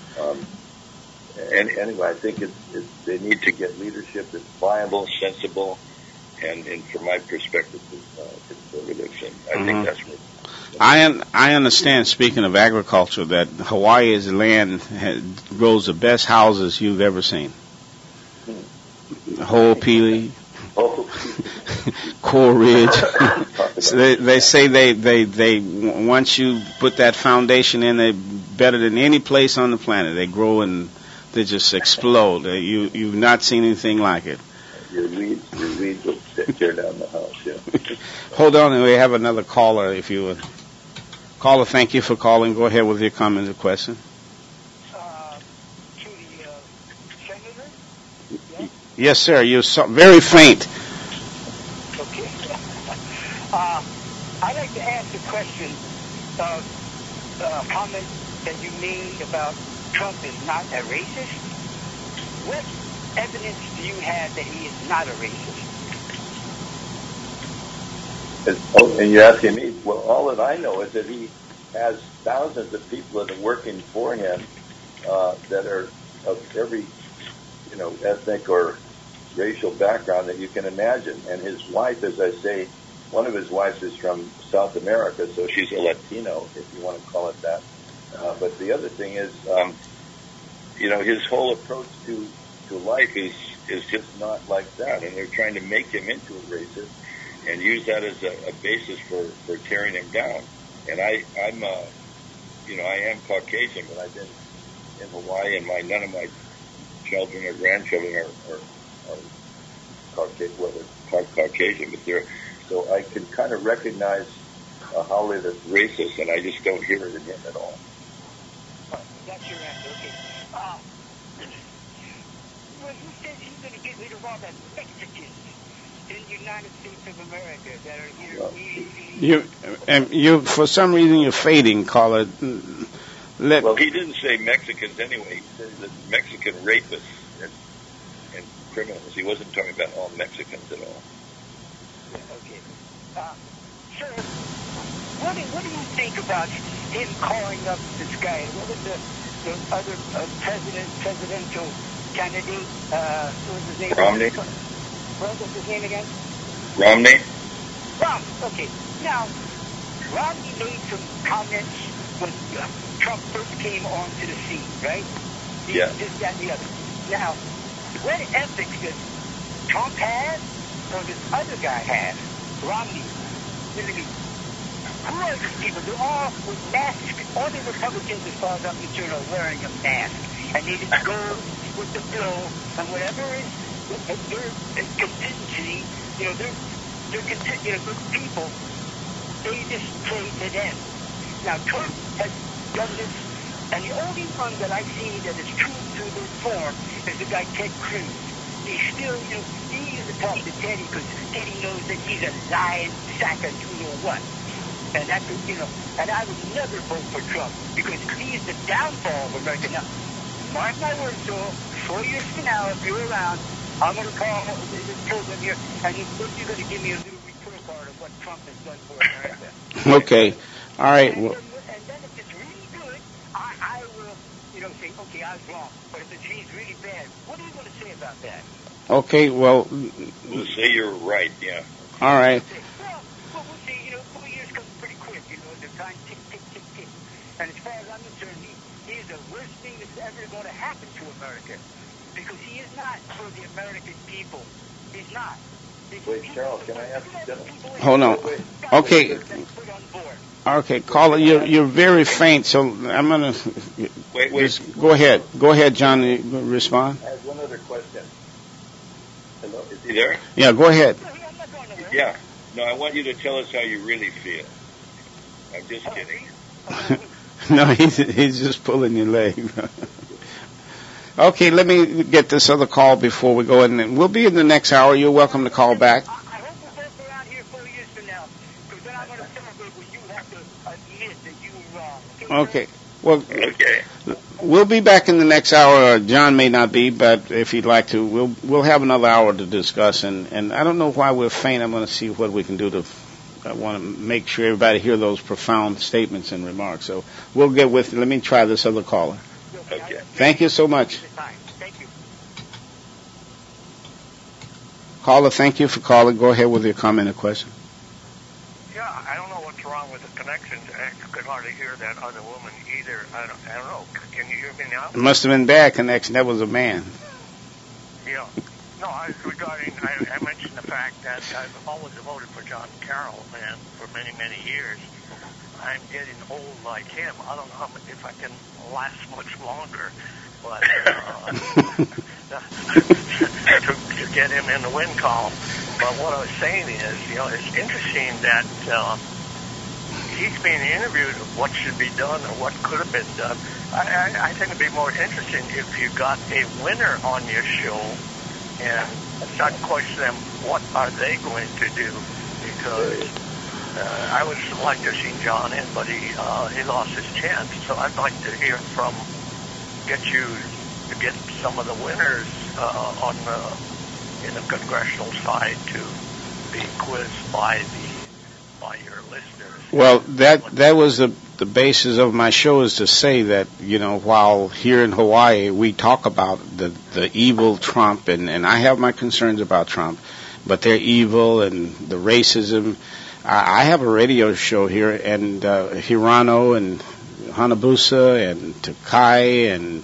anyway, I think they need to get leadership that's viable, sensible, and from my perspective, conservative. And I think that's what. I understand, speaking of agriculture, that Hawaii's land grows the best houses you've ever seen. Ho'opili, Coral Ridge. So they say they once you put that foundation in, they're better than any place on the planet. They grow and they just explode. You've not seen anything like it. Your weeds will tear down the house. Yeah. Hold on, we have another caller. If you would, caller, thank you for calling. Go ahead with your comment or question. To the senator. Yeah? Yes, sir. You're very faint. Okay. I'd like to ask a question of a comment that you made about Trump is not a racist. What evidence do you have that he is not a racist? And you're asking me? Well, all that I know is that he has thousands of people that are working for him that are of every, ethnic or racial background that you can imagine. And his wife, as I say, one of his wives is from South America, so she's a Latino, if you want to call it that. But the other thing is, his whole approach to life is just not like that, and they're trying to make him into a racist and use that as a basis for tearing him down. And I am Caucasian, but I've been in Hawaii, and none of my children or grandchildren are Caucasian, Caucasian, but so I can kind of recognize a Howley that's racist, and I just don't hear it in him at all. That's your answer. Okay. Well, he says he's going to get rid of all the Mexicans in the United States of America that are here illegally. You for some reason you're fading, caller. Well, he didn't say Mexicans anyway. He said that Mexican rapists and criminals. He wasn't talking about all Mexicans at all. Yeah, okay. Sir, what do you think about him calling up this guy? What was the other presidential candidate? What was his name? Romney. What was his name again? Romney. Okay. Now, Romney made some comments when Trump first came onto the scene, right? Yeah. This, that, and the other. Now, what ethics does Trump have, or this other guy have? Romney. Who are these people? They're all with masks. All the Republicans, as far as I'm concerned, are wearing a mask. And they just go with the flow, and whatever is their contingency, they're good people. They just play to them. Now, Trump has done this, and the only one that I've seen that is true to this form is the guy Ted Cruz. He's still, he used to talk to Teddy because Teddy knows that he's a lying sack of you-know-what. And that's, and I would never vote for Trump because he is the downfall of America. Now, mark my words, Joel, 4 years from now, if you're around, I'm going to call this program here, and you're going to give me a little report card of what Trump has done for America. Okay. All right. And then if it's really good, I will, say, okay, I was wrong. But if it's really bad, what are you going to say about that? Okay, well... We'll say you're right, yeah. All right. Well, we'll see, 4 years comes pretty quick, the time tick, tick, tick, tick. And as far as I'm concerned, he is the worst thing that's ever going to happen to America. Because he is not for the American people. He's not. Wait, Carol, can I ask you? Hold on. Okay. Okay, caller, you're very faint, so I'm going to... Wait. Go ahead. Go ahead, John, respond. I have one other question. Hello, is he there? Yeah, go ahead. Yeah. No, I want you to tell us how you really feel. I'm just kidding. No, he's just pulling your leg. Okay, let me get this other call before we go in. And we'll be in the next hour. You're welcome to call back. I hope we're both around here 4 years from now, because then I'm going to celebrate when you have to admit that you were wrong. Okay. Well, okay. We'll be back in the next hour. John may not be, but if he'd like to, we'll have another hour to discuss. And I don't know why we're faint. I'm going to see what we can do to. I want to make sure everybody hear those profound statements and remarks. So we'll get with. Let me try this other caller. Okay. Thank you so much. Thank you. Caller, thank you for calling. Go ahead with your comment or question. Yeah, I don't know what's wrong with the connection. I could hardly hear that other woman either. I don't know. Can you hear me now? It must have been bad connection. That was a man. Yeah. No, I mentioned the fact that I've always voted for John Carroll, and for many, many years. I'm getting old like him. I don't know if I can last much longer, but to get him in the win column. But what I was saying is, it's interesting that he's being interviewed of what should be done or what could have been done. I think it'd be more interesting if you got a winner on your show and start questioning them, what are they going to do? Because I would like to see John in, but he lost his chance. So I'd like to hear get some of the winners in the congressional side to be quizzed by your listeners. Well, that was the basis of my show, is to say that, while here in Hawaii we talk about the evil Trump, and I have my concerns about Trump, but they're evil and the racism. I have a radio show here, and Hirano and Hanabusa and Takai and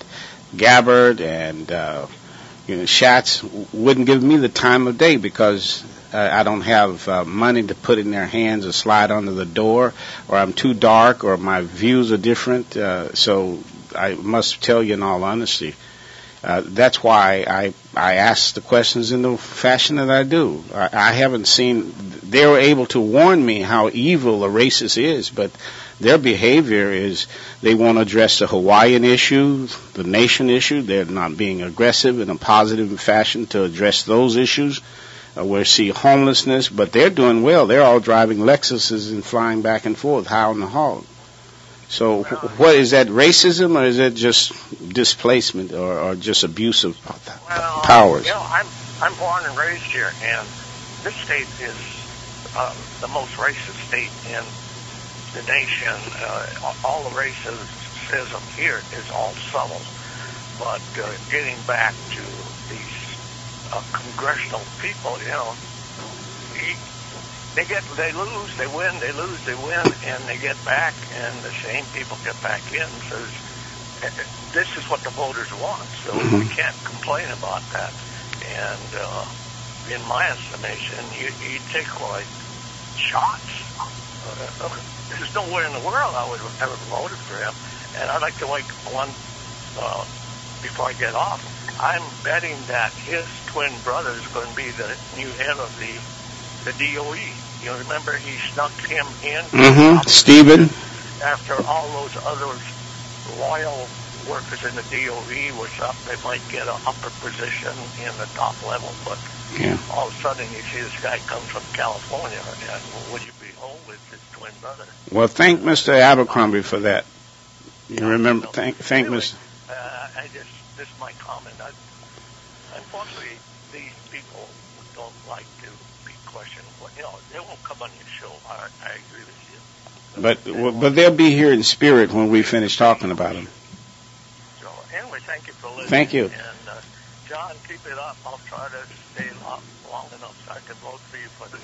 Gabbard and Schatz wouldn't give me the time of day because I don't have money to put in their hands or slide under the door, or I'm too dark, or my views are different. So I must tell you in all honesty, that's why I ask the questions in the fashion that I do. I haven't seen, they were able to warn me how evil a racist is, but their behavior is they won't address the Hawaiian issue, the nation issue. They're not being aggressive in a positive fashion to address those issues. We see homelessness, but they're doing well. They're all driving Lexuses and flying back and forth, high on the hog. So what is that, racism, or is it just displacement or just abuse of powers? I'm born and raised here, and this state is the most racist state in the nation. All the racism here is all subtle. But getting back to these congressional people, they lose, they win, they lose, they win, and they get back, and the same people get back in. So this is what the voters want, so we can't complain about that. And in my estimation, you take like shots. There's nowhere in the world I would have ever voted for him. And I'd like to make one before I get off. I'm betting that his twin brother is going to be the new head of the DOE. You remember he snuck him in? Stephen. After all those other loyal workers in the DOE was up, they might get an upper position in the top level. But all of a sudden you see this guy comes from California, and would you behold with his twin brother? Well, thank Mr. Abercrombie for that. You remember? Thank anyway, Mr. This is my comment. Unfortunately, these people don't like to be questioned. They won't come on your show. I agree with you. But they'll be here in spirit when we finish talking about them. So anyway, thank you for listening. Thank you. And John, keep it up. I'll try to stay long enough so I can vote for you for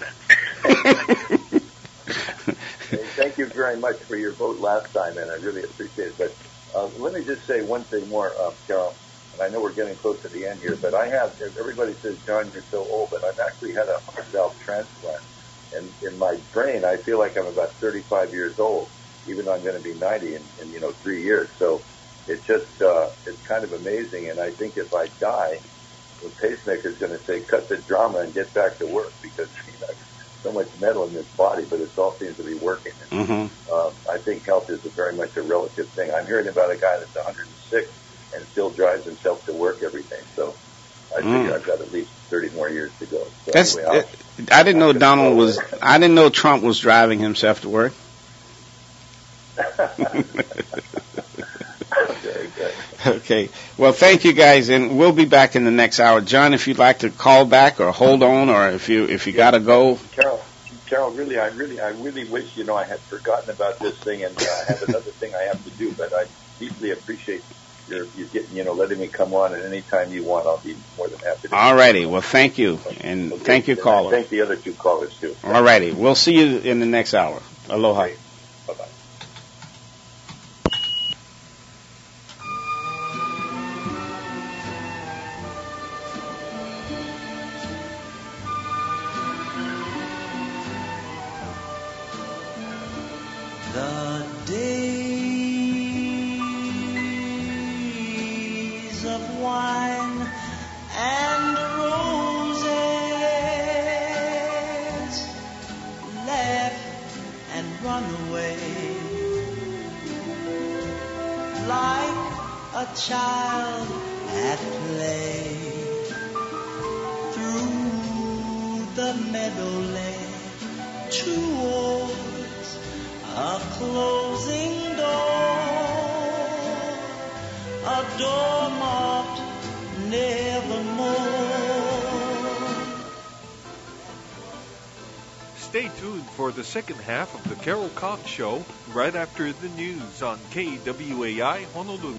the next. Thank you. Hey, thank you very much for your vote last time, and I really appreciate it. But let me just say one thing more, Carol. And I know we're getting close to the end here, but everybody says, John, you're so old, but I've actually had a heart valve transplant. And in my brain, I feel like I'm about 35 years old, even though I'm going to be 90 in 3 years. So it's just, it's kind of amazing. And I think if I die, the pacemaker is going to say, cut the drama and get back to work, because so much metal in this body, but it all seems to be working. I think health is very much a relative thing. I'm hearing about a guy that's 106 and still drives himself to work every day. So I figure I've got at least 30 more years to go. So anyway, I didn't know I didn't know Trump was driving himself to work. Okay. Well, thank you guys, and we'll be back in the next hour. John, if you'd like to call back or hold on, or if you got to go. Carol, really, I really wish I had forgotten about this thing, and I have another thing I have to do. But I deeply appreciate you getting letting me come on, and any time you want, I'll be more than happy to. All righty. Well, thank you, and thank you, caller. Thank the other two callers too. All righty. We'll see you in the next hour. Aloha. Bye bye. The days of wine and roses, laugh and run away, like a child at play, through the meadowland towards a closing door, a door marked nevermore. Stay tuned for the second half of the Carol Cox Show right after the news on KWAI Honolulu.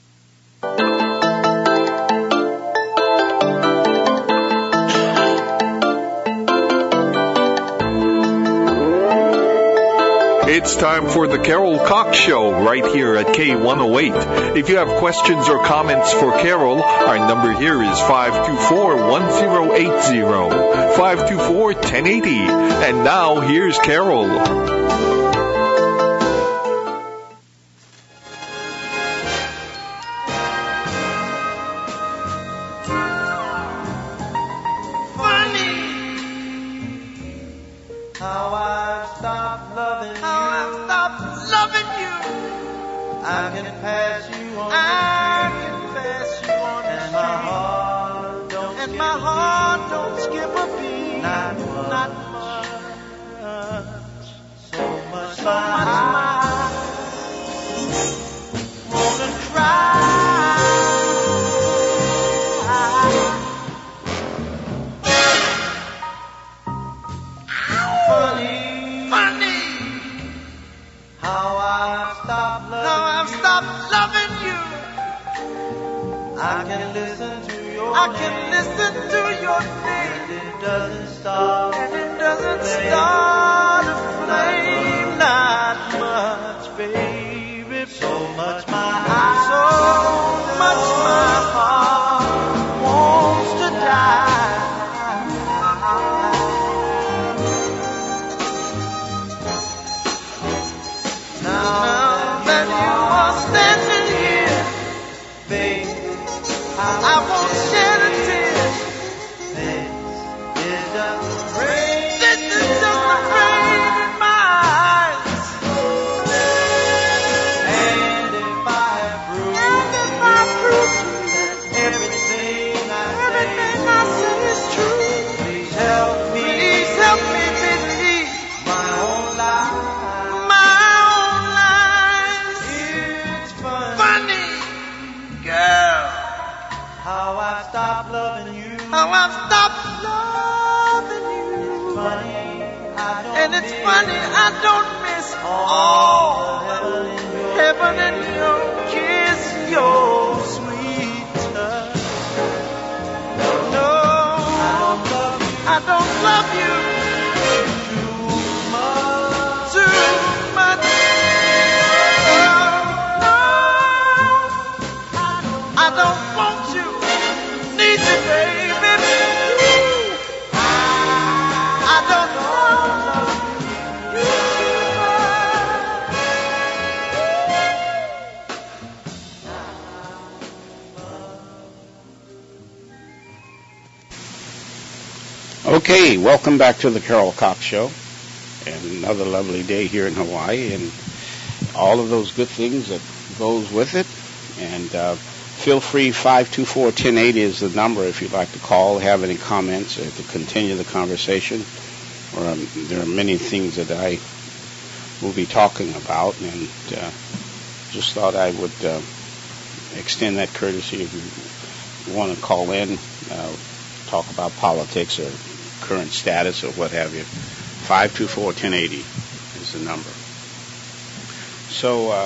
It's time for the Carol Cox Show right here at K108. If you have questions or comments for Carol, our number here is 524-1080, 524-1080. And now here's Carol. Okay, welcome back to the Carol Cox Show, and another lovely day here in Hawaii, and all of those good things that goes with it. And feel free, 524-1080 is the number if you'd like to call, have any comments, or to continue the conversation. There are many things that I will be talking about, and just thought I would extend that courtesy if you want to call in, talk about politics or current status or what have you. 524-1080 is the number. So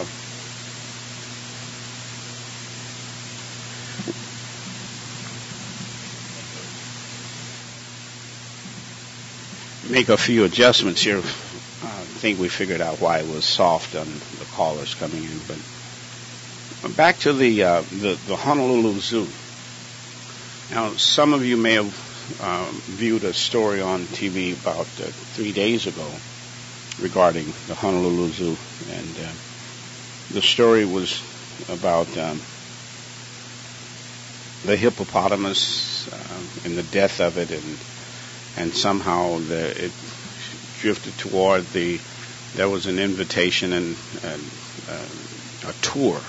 make a few adjustments here. I think we figured out why it was soft on the callers coming in. But back to the Honolulu Zoo. Now, some of you may have viewed a story on TV about 3 days ago regarding the Honolulu Zoo, and the story was about the hippopotamus and the death of it, and somehow it drifted toward there was an invitation and a tour,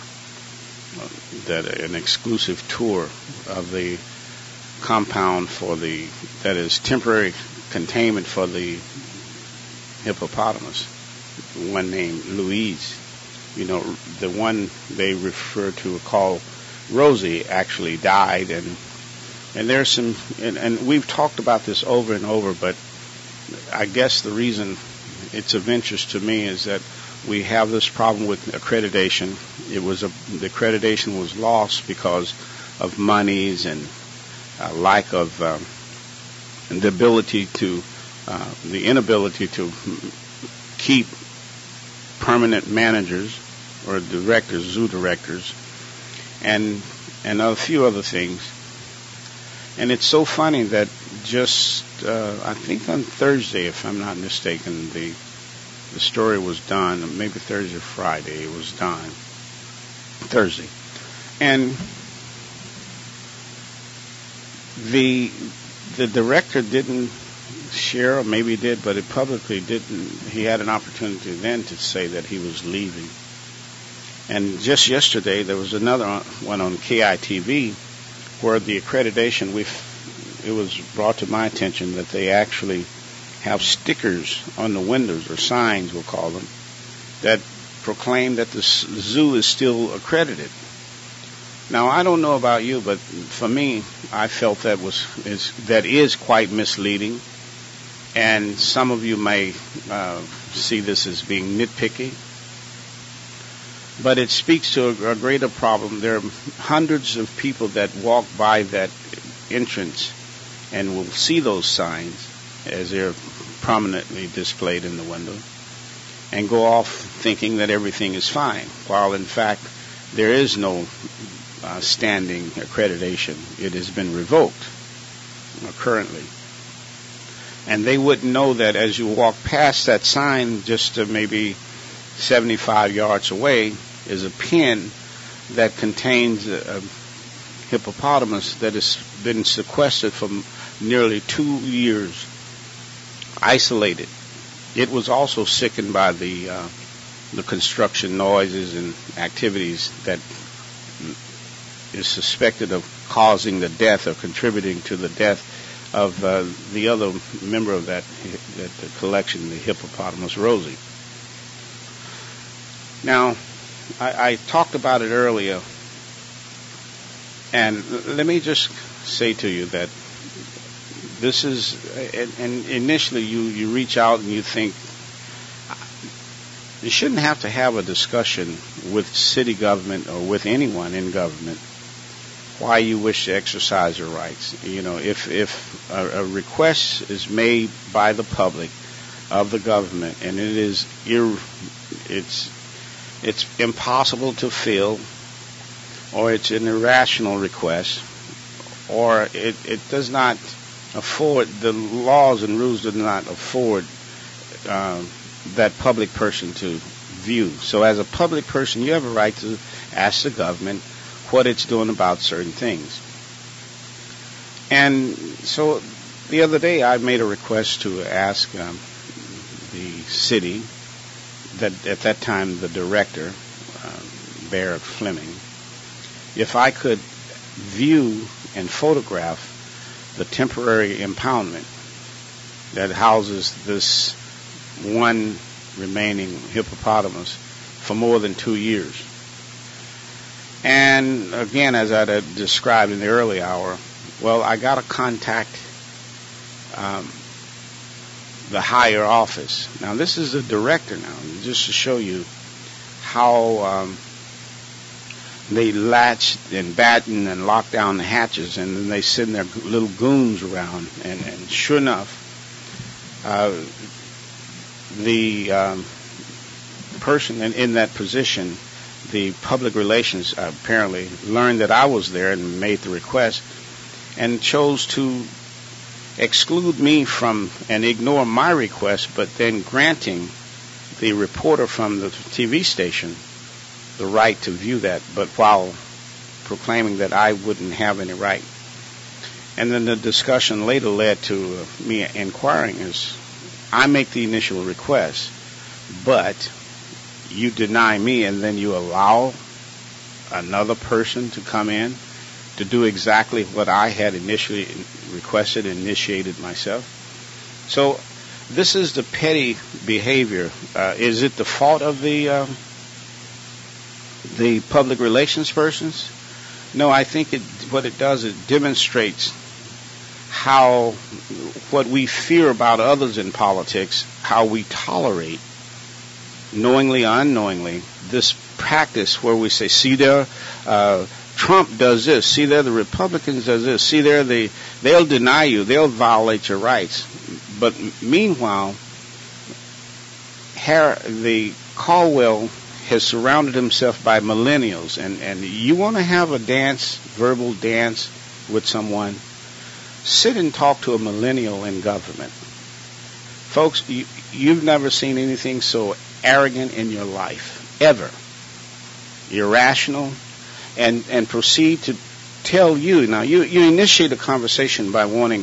an exclusive tour of the compound that is temporary containment for the hippopotamus, one named Louise. You know, the one they refer to called Rosie actually died, and there's some, and we've talked about this over and over, but I guess the reason it's of interest to me is that we have this problem with accreditation. The accreditation was lost because of monies and lack of the inability to keep permanent managers or directors, zoo directors, and a few other things. And it's so funny that just, I think on Thursday, if I'm not mistaken, the story was done, maybe Thursday or Friday it was done. Thursday. And the director didn't share, or maybe he did, but it publicly didn't. He had an opportunity then to say that he was leaving. And just yesterday, there was another one on KITV where the accreditation, it was brought to my attention that they actually have stickers on the windows, or signs we'll call them, that proclaim that the zoo is still accredited. Now, I don't know about you, but for me, I felt that is quite misleading. And some of you may see this as being nitpicky. But it speaks to a greater problem. There are hundreds of people that walk by that entrance and will see those signs as they're prominently displayed in the window and go off thinking that everything is fine, while in fact there is no standing accreditation. It has been revoked currently. And they wouldn't know that as you walk past that sign, just maybe 75 yards away, is a pen that contains a hippopotamus that has been sequestered for nearly 2 years, isolated. It was also sickened by the construction noises and activities that is suspected of causing the death or contributing to the death of the other member of that collection, the hippopotamus Rosie. Now, I talked about it earlier, and let me just say to you that this is, and initially you reach out and you think, you shouldn't have to have a discussion with city government or with anyone in government why you wish to exercise your rights. You know, if a request is made by the public of the government and it is it's impossible to fill, or it's an irrational request, or it does not afford, the laws and rules do not afford that public person to view. So as a public person, you have a right to ask the government what it's doing about certain things. And so the other day I made a request to ask the city, that at that time the director, Barrett Fleming, if I could view and photograph the temporary impoundment that houses this one remaining hippopotamus for more than 2 years. And again, as I had described in the early hour, well, I got to contact the higher office. Now, this is the director now, just to show you how they latch and batten and lock down the hatches, and then they send their little goons around. And sure enough, the person in that position, the public relations, apparently learned that I was there and made the request and chose to exclude me from and ignore my request, but then granting the reporter from the TV station the right to view that, but while proclaiming that I wouldn't have any right. And then the discussion later led to me inquiring, is I make the initial request, but you deny me, and then you allow another person to come in to do exactly what I had initially requested and initiated myself. So this is the petty behavior. Is it the fault of the public relations persons? No, I think what it does, it demonstrates how what we fear about others in politics, how we tolerate, knowingly or unknowingly, this practice where we say, see there, Trump does this, see there, the Republicans does this, see there, they'll deny you, they'll violate your rights. But meanwhile, the Caldwell has surrounded himself by millennials, and you want to have a verbal dance with someone, sit and talk to a millennial in government. Folks, you've never seen anything so arrogant in your life, ever. Irrational, and proceed to tell you. Now, you initiate a conversation by wanting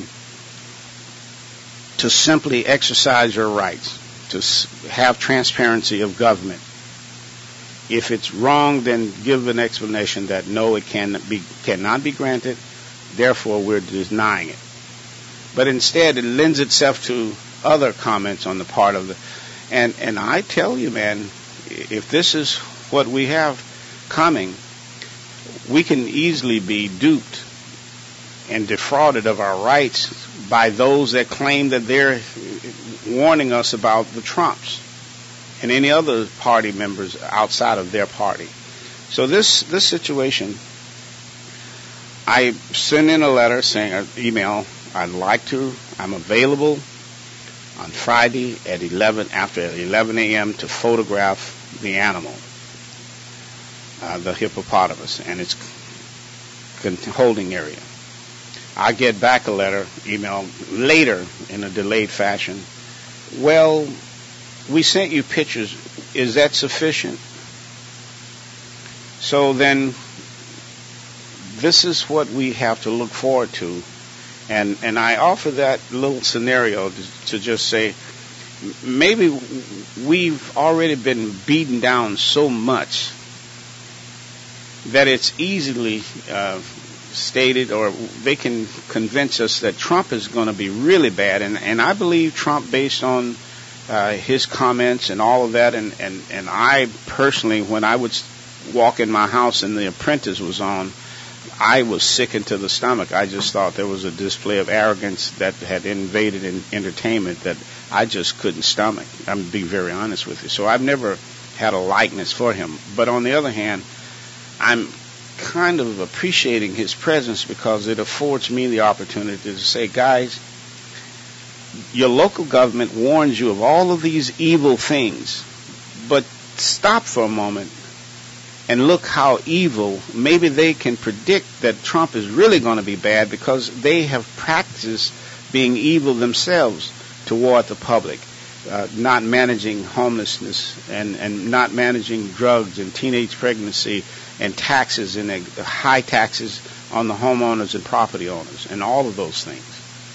to simply exercise your rights, to have transparency of government. If it's wrong, then give an explanation that no, it cannot be granted, therefore we're denying it. But instead, it lends itself to other comments on the part of the... And I tell you, man, if this is what we have coming, we can easily be duped and defrauded of our rights by those that claim that they're warning us about the Trumps and any other party members outside of their party. So this situation, I sent in a letter saying, an email, I'm available on Friday at after 11 a.m. to photograph the animal, the hippopotamus, and its holding area. I get back a email later in a delayed fashion. Well, we sent you pictures. Is that sufficient? So then, this is what we have to look forward to. And I offer that little scenario to just say, maybe we've already been beaten down so much that it's easily stated, or they can convince us that Trump is going to be really bad. And I believe Trump, based on his comments and all of that, and I personally, when I would walk in my house and The Apprentice was on, I was sickened to the stomach. I just thought there was a display of arrogance that had invaded entertainment that I just couldn't stomach. I'm being very honest with you. So I've never had a likeness for him. But on the other hand, I'm kind of appreciating his presence because it affords me the opportunity to say, guys, your local government warns you of all of these evil things, but stop for a moment and look how evil. Maybe they can predict that Trump is really going to be bad because they have practiced being evil themselves toward the public, not managing homelessness and not managing drugs and teenage pregnancy and taxes and high taxes on the homeowners and property owners and all of those things.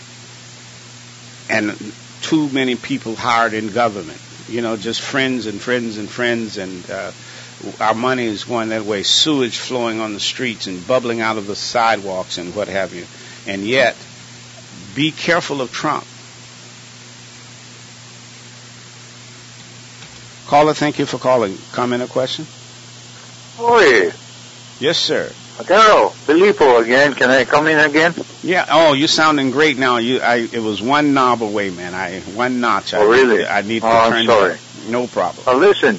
And too many people hired in government, just friends and friends and friends, and our money is going that way, sewage flowing on the streets and bubbling out of the sidewalks and what have you. And yet, be careful of Trump. Caller, thank you for calling. Comment or question? Oi. Yes, sir. Carol, Filippo again. Can I come in again? Yeah. Oh, you're sounding great now. It was one knob away, man. One notch. Really? I need to turn. I'm sorry. No problem. Listen,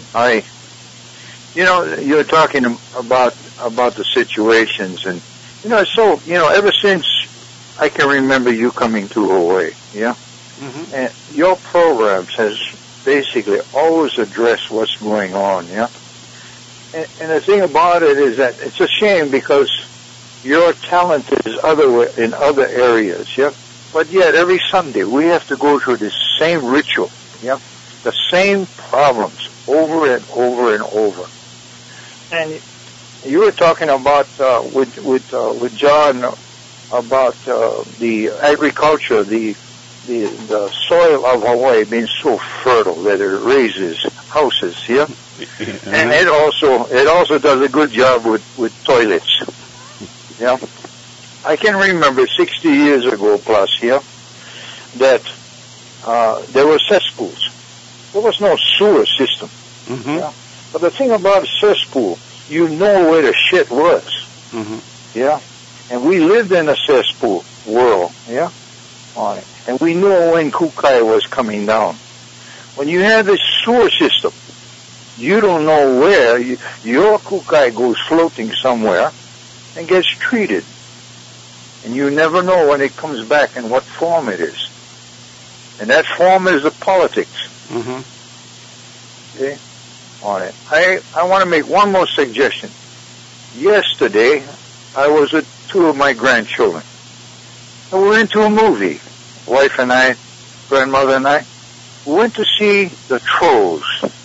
you're talking about the situations, and ever since I can remember you coming to Hawaii, yeah, mm-hmm. and your programs has basically always addressed what's going on, yeah. And the thing about it is that it's a shame because your talent is in other areas, yeah. But yet every Sunday we have to go through this same ritual, yeah, the same problems over and over and over. And you were talking about with John about the agriculture, the soil of Hawaii being so fertile that it raises houses, yeah. And it also does a good job with toilets. Yeah. I can remember 60 years ago plus, yeah, that there were cesspools. There was no sewer system. Mm-hmm. Yeah. But the thing about a cesspool, you know where the shit was. Mm-hmm. Yeah. And we lived in a cesspool world, yeah, on it. And we knew when Kukai was coming down. When you have this sewer system, you don't know where your Kukai goes floating somewhere and gets treated. And you never know when it comes back and what form it is. And that form is the politics. Mm-hmm. Okay? on it. I want to make one more suggestion. Yesterday, I was with two of my grandchildren. And we went to a movie. Wife and I, grandmother and I, we went to see The Trolls.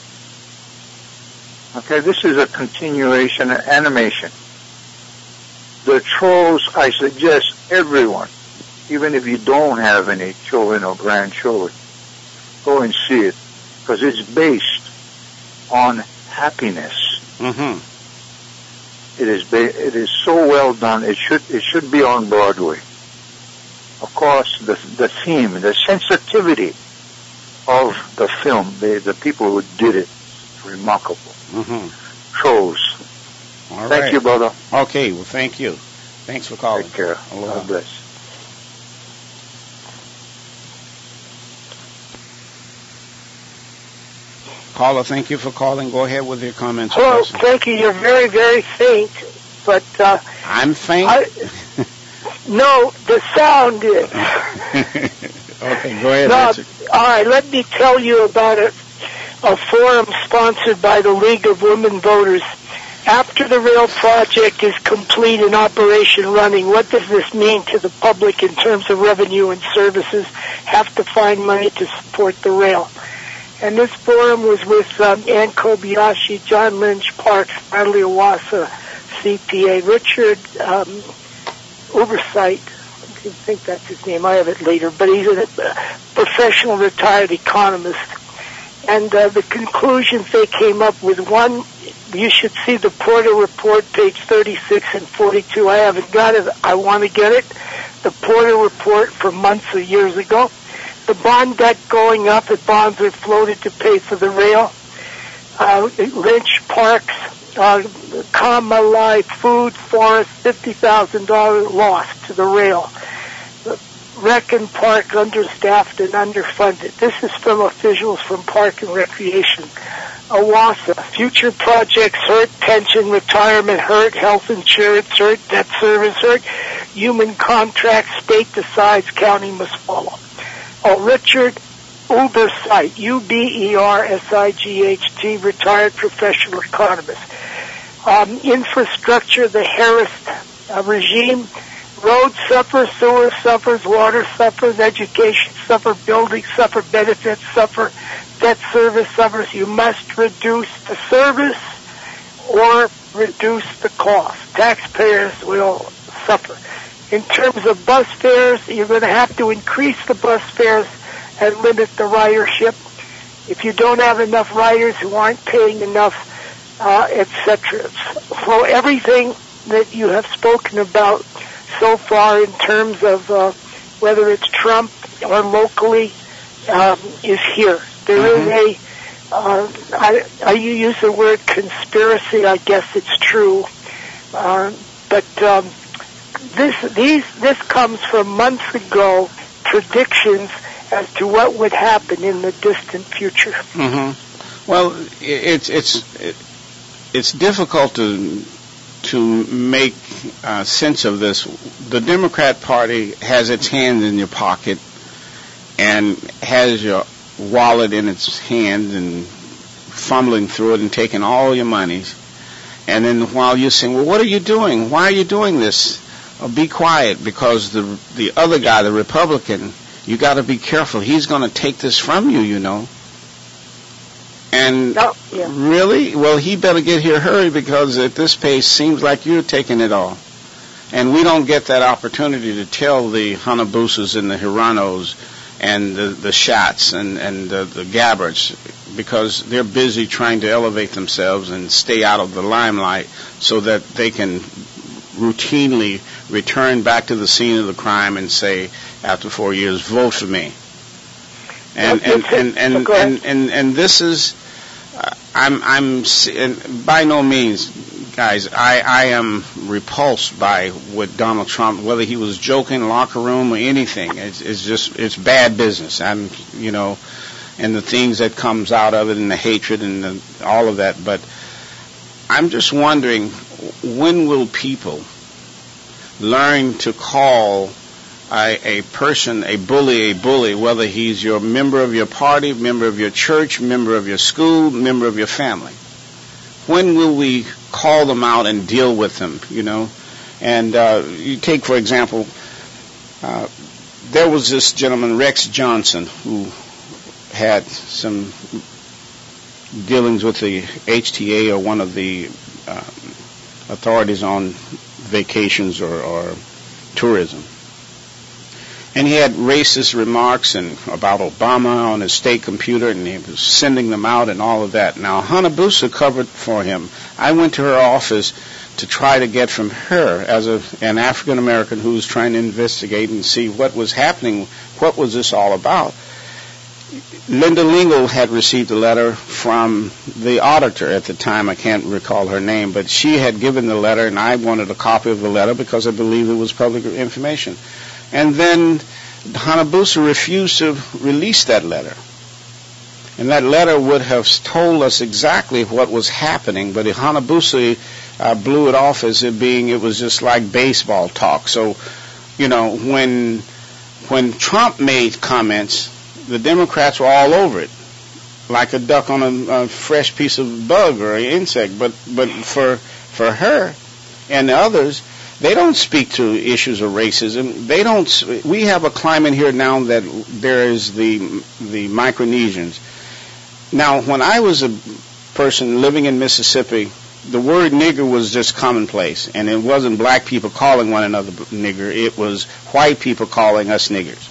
Okay, this is a continuation of animation. The Trolls, I suggest everyone, even if you don't have any children or grandchildren, go and see it, because it's based on happiness. Mm-hmm. It is so well done. It should be on Broadway. Of course, the theme, the sensitivity of the film, the people who did it, remarkable. Mm-hmm. Trolls. All Thank right. you, brother. Okay, well, thank you. Thanks for calling. Take care. Aloha. God bless. Caller, thank you for calling. Go ahead with your comments. or Hello, questions. thank you. You're very, very faint, but I'm faint? no, the sound is. Okay, go ahead, No, Richard. all right, let me tell you about a forum sponsored by the League of Women Voters. After the rail project is complete and operation running, what does this mean to the public in terms of revenue and services? Have to find money to support the rail. And this forum was with Ann Kobayashi, John Lynch, Parks, Natalie Iwasa, CPA, Richard Oversight, I think that's his name, I have it later, but he's a professional retired economist. And the conclusions they came up with, one, you should see the Porter Report, page 36 and 42. I haven't got it. I want to get it. The Porter Report from months or years ago. The bond debt going up, the bonds are floated to pay for the rail. Lynch, Parks, Comma, Life, Food, Forest, $50,000 loss to the rail. Rec and Park understaffed and underfunded. This is from officials from Park and Recreation. Awasa, future projects hurt, pension, retirement hurt, health insurance hurt, debt service hurt, human contracts, state decides, county must follow. Richard Ubersight, U-B-E-R-S-I-G-H-T, retired professional economist. Infrastructure, the Harris regime. Roads suffer, sewer suffers, water suffers, education suffers, buildings suffer, benefits suffer, debt service suffers. You must reduce the service or reduce the cost. Taxpayers will suffer. In terms of bus fares, you're going to have to increase the bus fares and limit the ridership. If you don't have enough riders who aren't paying enough, etc. So everything that you have spoken about so far in terms of whether it's Trump or locally is here. There is you use the word conspiracy, I guess it's true. But this comes from months ago, predictions as to what would happen in the distant future. Mm-hmm. Well, it's difficult to make sense of this. The Democrat Party has its hand in your pocket and has your wallet in its hand and fumbling through it and taking all your monies. And then while you're saying, well, what are you doing? Why are you doing this? Be quiet, because the other guy, the Republican, you got to be careful. He's going to take this from you, you know. And really? Well, he better get here hurry, because at this pace, seems like you're taking it all. And we don't get that opportunity to tell the Hanabusas and the Hiranos and the Schatz and the Gabbards, because they're busy trying to elevate themselves and stay out of the limelight so that they can routinely return back to the scene of the crime and say, after 4 years, vote for me. And this is, I'm by no means, guys, I am repulsed by what Donald Trump, whether he was joking, locker room, or anything. It's bad business. And the things that comes out of it, and the hatred and all of that. But I'm just wondering, when will people learn to call a person a bully, whether he's your member of your party, member of your church, member of your school, member of your family? when will we call them out and deal with them, you know? And you take, for example, there was this gentleman, Rex Johnson, who had some dealings with the HTA, or one of the authorities on vacations or tourism. And he had racist remarks about Obama on his state computer, and he was sending them out and all of that. Now, Hanabusa covered for him. I went to her office to try to get from her, as an African American who was trying to investigate and see what was happening, what was this all about. Linda Lingle had received a letter from the auditor at the time. I can't recall her name, but she had given the letter, and I wanted a copy of the letter because I believed it was public information. And then Hanabusa refused to release that letter. And that letter would have told us exactly what was happening, but Hanabusa blew it off as it was just like baseball talk. So, you know, when Trump made comments, the Democrats were all over it, like a duck on a fresh piece of bug or an insect. But for her and the others, they don't speak to issues of racism. They don't. We have a climate here now that there is the Micronesians. Now, when I was a person living in Mississippi, the word nigger was just commonplace, and it wasn't black people calling one another nigger. It was white people calling us niggers.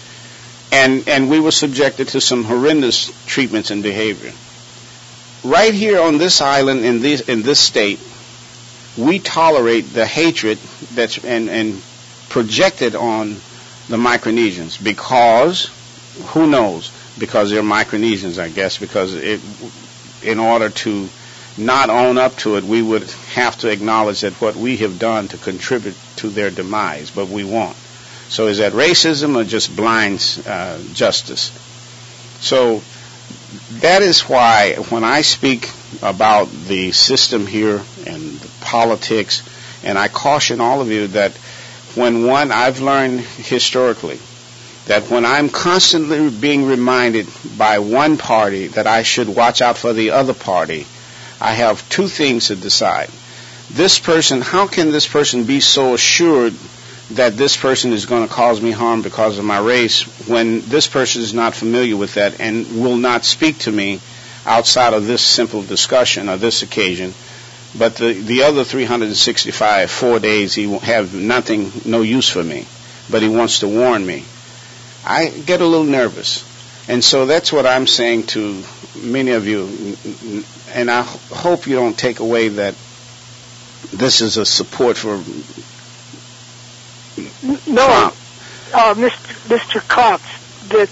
And we were subjected to some horrendous treatments and behavior. Right here on this island, in this state, we tolerate the hatred that's and projected on the Micronesians because, who knows, because they're Micronesians, I guess, because in order to not own up to it, we would have to acknowledge that what we have done to contribute to their demise, but we won't. So is that racism or just blind justice? So that is why when I speak about the system here and the politics, and I caution all of you that I've learned historically that when I'm constantly being reminded by one party that I should watch out for the other party, I have two things to decide. This person, how can this person be so assured that this person is going to cause me harm because of my race when this person is not familiar with that and will not speak to me outside of this simple discussion or this occasion, but the other 365, 4 days, he will have nothing, no use for me, but he wants to warn me. I get a little nervous. And so that's what I'm saying to many of you, and I hope you don't take away that this is a support for No, Mr. Cox, the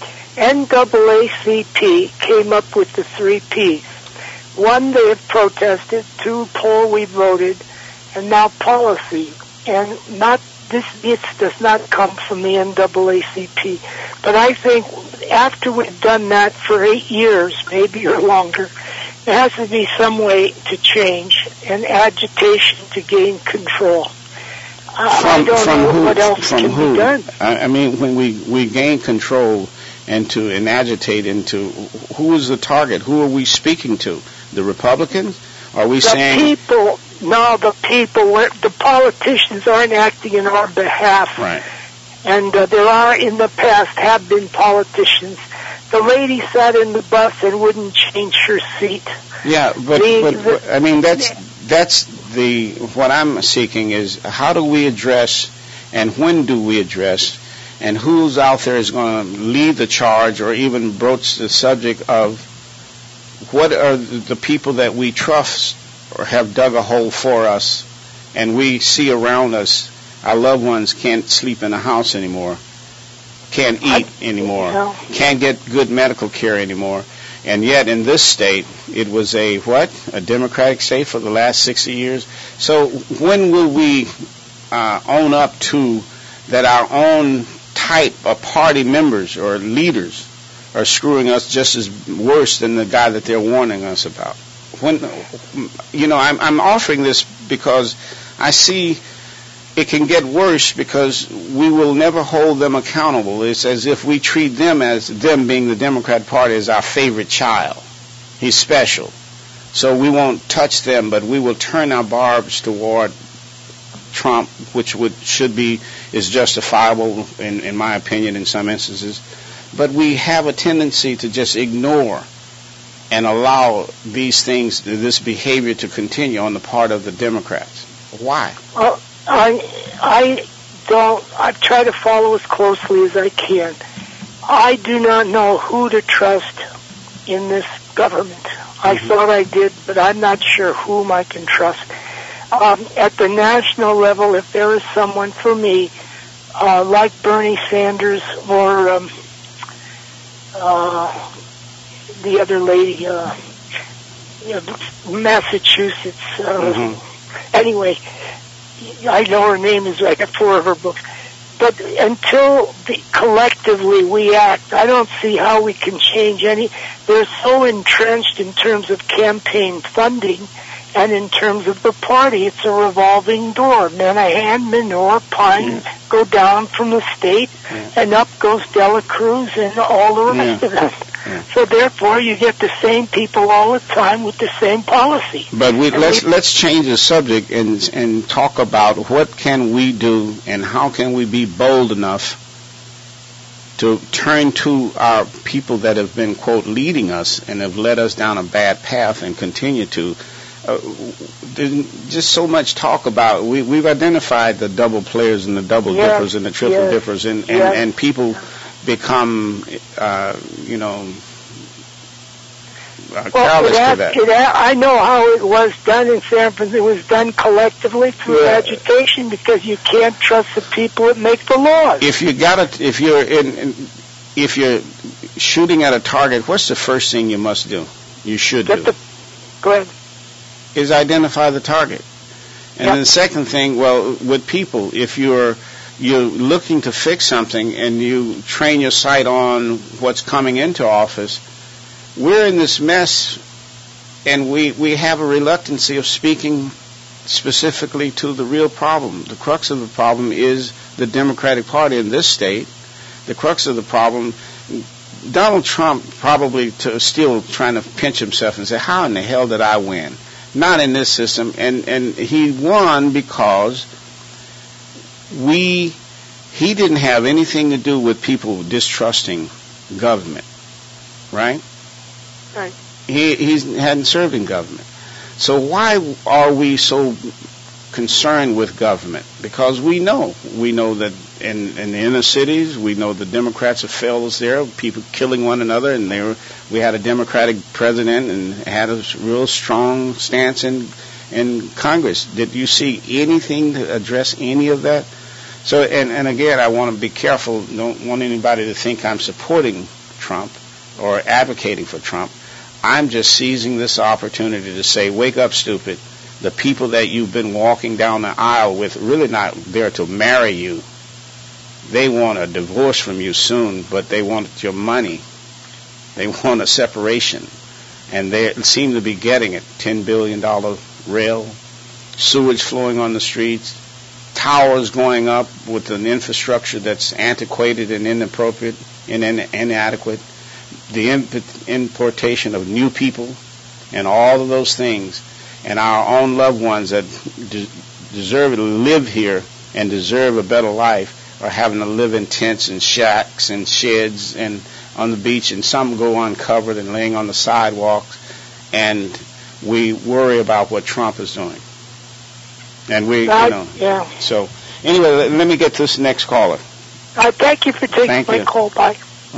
NAACP came up with the 3 Ps. 1, they have protested. 2, poll, we voted. And now policy. And this does not come from the NAACP. But I think after we've done that for 8 years, maybe or longer, there has to be some way to change and agitation to gain control. I don't know what else can be done. I mean, when we gain control and agitate into, who is the target? Who are we speaking to? The Republicans? Are we saying... The people. The politicians aren't acting in our behalf. Right. And there are, in the past, have been politicians. The lady sat in the bus and wouldn't change her seat. Yeah, but I mean, that's what I'm seeking is how do we address and when do we address and who's out there is going to lead the charge or even broach the subject of what are the people that we trust or have dug a hole for us and we see around us our loved ones can't sleep in a house anymore, can't eat anymore, can't get good medical care anymore. And yet in this state, it was a Democratic state for the last 60 years. So when will we own up to that our own type of party members or leaders are screwing us just as worse than the guy that they're warning us about? I'm offering this because I see it can get worse because we will never hold them accountable. It's as if we treat them as them being the Democrat Party as our favorite child. He's special. So we won't touch them, but we will turn our barbs toward Trump, which is justifiable in my opinion in some instances. But we have a tendency to just ignore and allow these things, this behavior to continue on the part of the Democrats. Why? Well, I try to follow as closely as I can. I do not know who to trust in this government. I thought I did, but I'm not sure whom I can trust. At the national level, if there is someone for me, like Bernie Sanders or the other lady, Massachusetts. Anyway, I know her name is, I got 4 of her books. But until collectively we act, I don't see how we can change any. They're so entrenched in terms of campaign funding and in terms of the party. It's a revolving door. Menahan, Minor, Pine go down from the state, and up goes Dela Cruz and all the rest of them. So therefore, you get the same people all the time with the same policy. But let's change the subject and talk about what can we do and how can we be bold enough to turn to our people that have been, quote, leading us and have led us down a bad path and continue to. There's just so much talk about. We've identified the double players and the double dippers and the triple dippers, and people become, careless for that. I know how it was done in San Francisco. It was done collectively through agitation because you can't trust the people that make the laws. If you're shooting at a target, what's the first thing you must do? You should do. Go ahead. Is identify the target. And then the second thing, with people, if you're looking to fix something and you train your sight on what's coming into office, we're in this mess, and we have a reluctancy of speaking specifically to the real problem. The crux of the problem is the Democratic Party in this state. The crux of the problem, Donald Trump probably still trying to pinch himself and say, how in the hell did I win? Not in this system. And he won because he didn't have anything to do with people distrusting government, right? Right. He hadn't served in government. So why are we so concerned with government? Because we know that in the inner cities, we know the Democrats have failed us there, people killing one another, and we had a Democratic president and had a real strong stance in Congress. Did you see anything to address any of that? So, and again, I want to be careful. Don't want anybody to think I'm supporting Trump or advocating for Trump. I'm just seizing this opportunity to say, wake up, stupid. The people that you've been walking down the aisle with really not there to marry you. They want a divorce from you soon, but they want your money. They want a separation. And they seem to be getting it. $10 billion rail, sewage flowing on the streets, towers going up with an infrastructure that's antiquated and inappropriate and inadequate, the importation of new people, and all of those things, and our own loved ones that deserve to live here and deserve a better life are having to live in tents and shacks and sheds and on the beach, and some go uncovered and laying on the sidewalks, and we worry about what Trump is doing. And So, anyway, let me get to this next caller. Thank you for taking my call. Bye.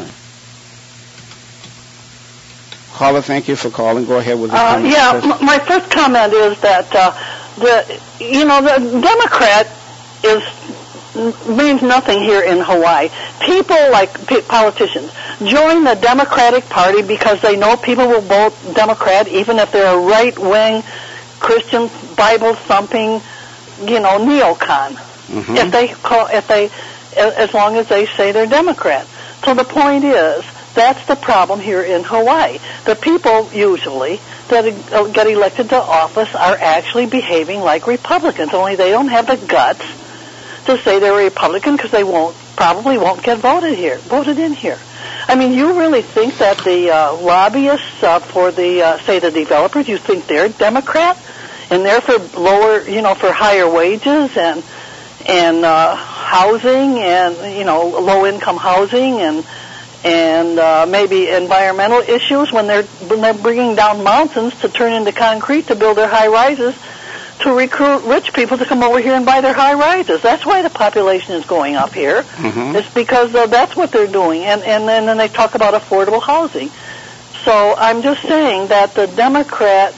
Caller, thank you for calling. Go ahead with the comment. My first comment is that the Democrat means nothing here in Hawaii. People like politicians join the Democratic Party because they know people will vote Democrat, even if they're a right-wing Christian, Bible-thumping, neocon. As long as they say they're Democrat. So the point is, that's the problem here in Hawaii. The people usually that get elected to office are actually behaving like Republicans, only they don't have the guts to say they're a Republican because they probably won't get voted in here. I mean, you really think that the lobbyists for the, say, the developers, you think they're Democrat? And they're for lower, for higher wages and housing and, low-income housing and maybe environmental issues when they're bringing down mountains to turn into concrete to build their high-rises to recruit rich people to come over here and buy their high-rises. That's why the population is going up here. Mm-hmm. It's because that's what they're doing. And then they talk about affordable housing. So I'm just saying that the Democrats,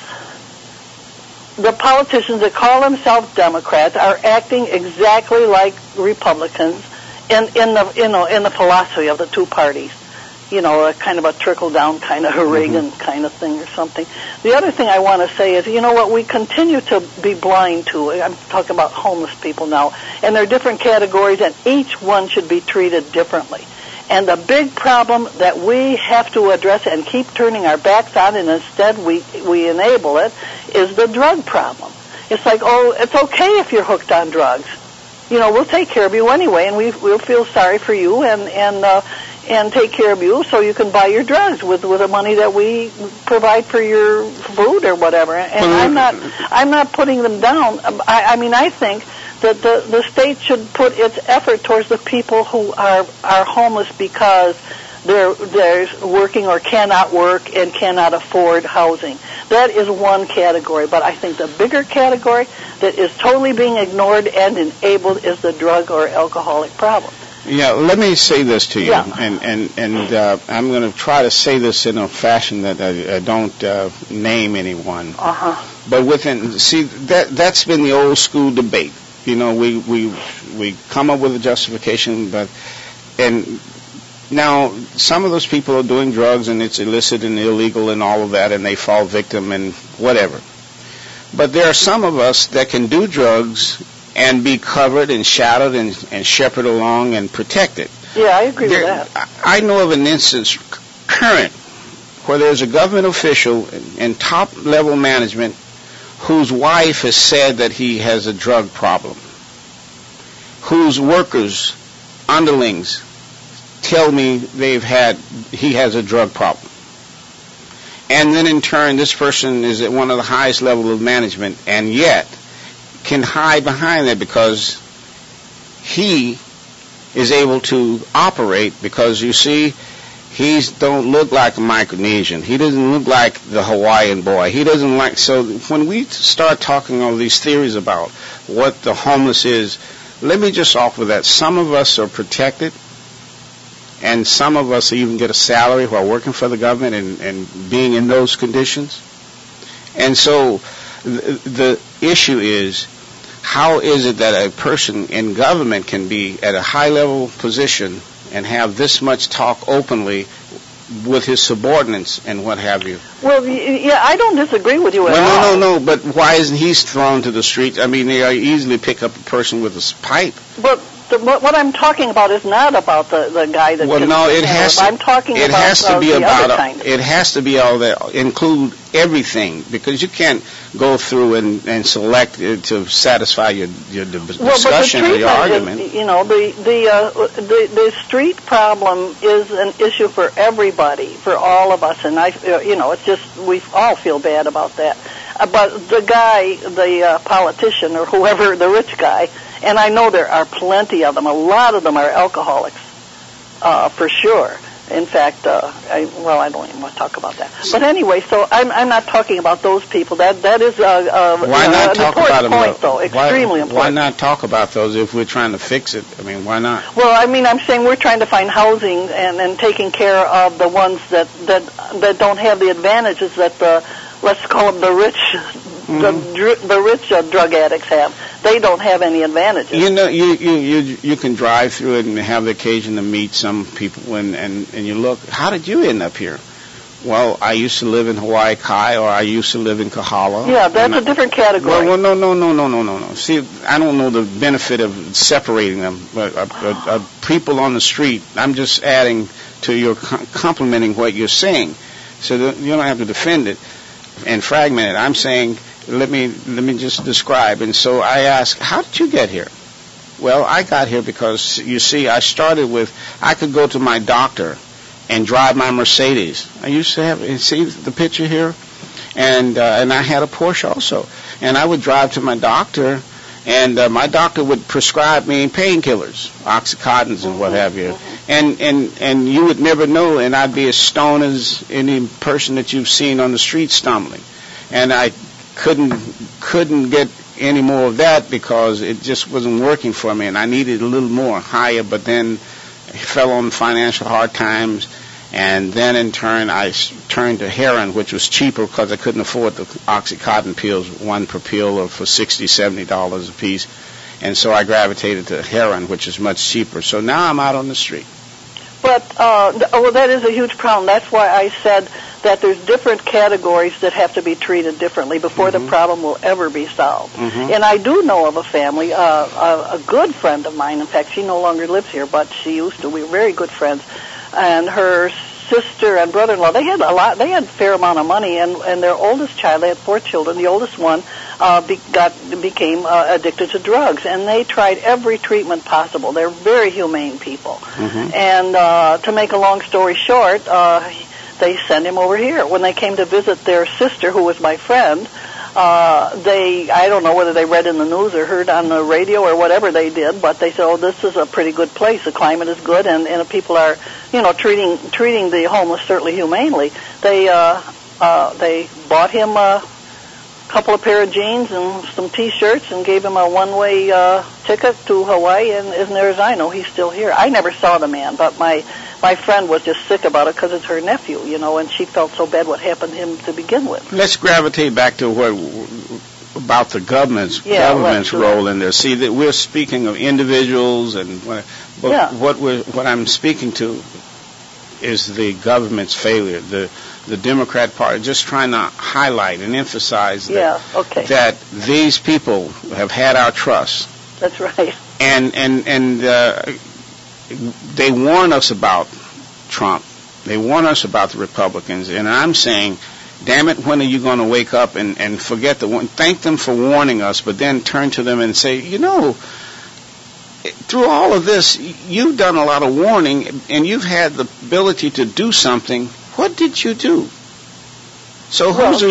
the politicians that call themselves Democrats, are acting exactly like Republicans in the philosophy of the two parties. A kind of a trickle-down kind of a Reagan kind of thing or something. The other thing I want to say is, what we continue to be blind to, I'm talking about homeless people now, and there are different categories, and each one should be treated differently. And the big problem that we have to address and keep turning our backs on, and instead we enable it, is the drug problem. It's like, it's okay if you're hooked on drugs. We'll take care of you anyway, and we'll feel sorry for you and take care of you so you can buy your drugs with the money that we provide for your food or whatever. And I'm not putting them down. I think that the state should put its effort towards the people who are homeless because they're working or cannot work and cannot afford housing. That is one category, but I think the bigger category that is totally being ignored and enabled is the drug or alcoholic problem. Yeah, let me say this to you, yeah. and I'm going to try to say this in a fashion that I don't name anyone. Uh-huh. But that's been the old school debate. We come up with a justification, and now some of those people are doing drugs and it's illicit and illegal and all of that, and they fall victim and whatever. But there are some of us that can do drugs and be covered and shadowed and shepherded along and protected. Yeah, I agree with that. I know of an instance current where there's a government official in top-level management whose wife has said that he has a drug problem, whose workers, underlings, tell me he has a drug problem. And then in turn, this person is at one of the highest levels of management and yet can hide behind that because he is able to operate because, you see, he don't look like a Micronesian. He doesn't look like the Hawaiian boy. He doesn't like... So when we start talking all these theories about what the homeless is, let me just offer that some of us are protected and some of us even get a salary while working for the government and being in those conditions. And so the issue is, how is it that a person in government can be at a high-level position and have this much talk openly with his subordinates and what have you? Well, yeah, I don't disagree with you at No, all. no, but why isn't he thrown to the street? I mean, they easily pick up a person with a pipe. But what I'm talking about is not about the guy that... Well, no, it has to... I'm talking it about has to be the about other kind. It has to be all that, include everything, because you can't go through and select to satisfy your discussion or your argument. Is, the street problem is an issue for everybody, for all of us, and it's just we all feel bad about that. But the guy, the politician or whoever, the rich guy, and I know there are plenty of them. A lot of them are alcoholics, for sure. In fact, I don't even want to talk about that. But anyway, so I'm not talking about those people. That is an important point, though. Extremely important. Why not talk about those if we're trying to fix it? I mean, why not? Well, I mean, I'm saying we're trying to find housing and taking care of the ones that don't have the advantages that let's call them the rich. The rich drug addicts have. They don't have any advantages. You can drive through it and have the occasion to meet some people and you look, how did you end up here? Well, I used to live in Hawaii Kai, or I used to live in Kahala. Yeah, that's a different category. Well, no. See, I don't know the benefit of separating them. But people on the street, I'm just adding to your complimenting what you're saying, so that you don't have to defend it and fragment it. I'm saying, let me just describe. And so I ask, how did you get here? Well, I got here because, you see, I started with, I could go to my doctor and drive my Mercedes. I used to have, you see the picture here? And I had a Porsche also. And I would drive to my doctor, and my doctor would prescribe me painkillers, Oxycontins and what have you. And you would never know, and I'd be as stoned as any person that you've seen on the street stumbling. And I couldn't get any more of that because it just wasn't working for me, and I needed a little more higher, but then I fell on financial hard times. And then, in turn, I turned to heroin, which was cheaper because I couldn't afford the Oxycontin pills, one per pill, or for $60, $70 a piece. And so I gravitated to heroin, which is much cheaper. So now I'm out on the street. But, well, that is a huge problem. That's why I said that there's different categories that have to be treated differently before the problem will ever be solved. And I do know of a family, a good friend of mine. In fact, she no longer lives here, but she used to. We were very good friends. And her sister and brother-in-law, they had a fair amount of money, and their oldest child, they had 4 children, the oldest one became addicted to drugs, and they tried every treatment possible. They're very humane people. And to make a long story short, they sent him over here. When they came to visit their sister, who was my friend, I don't know whether they read in the news or heard on the radio or whatever they did, but they said, oh, this is a pretty good place. The climate is good, and people are, treating the homeless certainly humanely. They bought him a couple of pair of jeans and some T-shirts and gave him a one-way ticket to Hawaii, and as near as I know, he's still here. I never saw the man, but my friend was just sick about it because it's her nephew, and she felt so bad what happened to him to begin with. Let's gravitate back to about the government's role in there. See, that we're speaking of individuals, what I'm speaking to is the government's failure. The Democrat Party just trying to highlight and emphasize that these people have had our trust. That's right. And they warn us about Trump. They warn us about the Republicans. And I'm saying, damn it, when are you going to wake up and forget thank them for warning us, but then turn to them and say, through all of this, you've done a lot of warning, and you've had the ability to do something. What did you do? So who is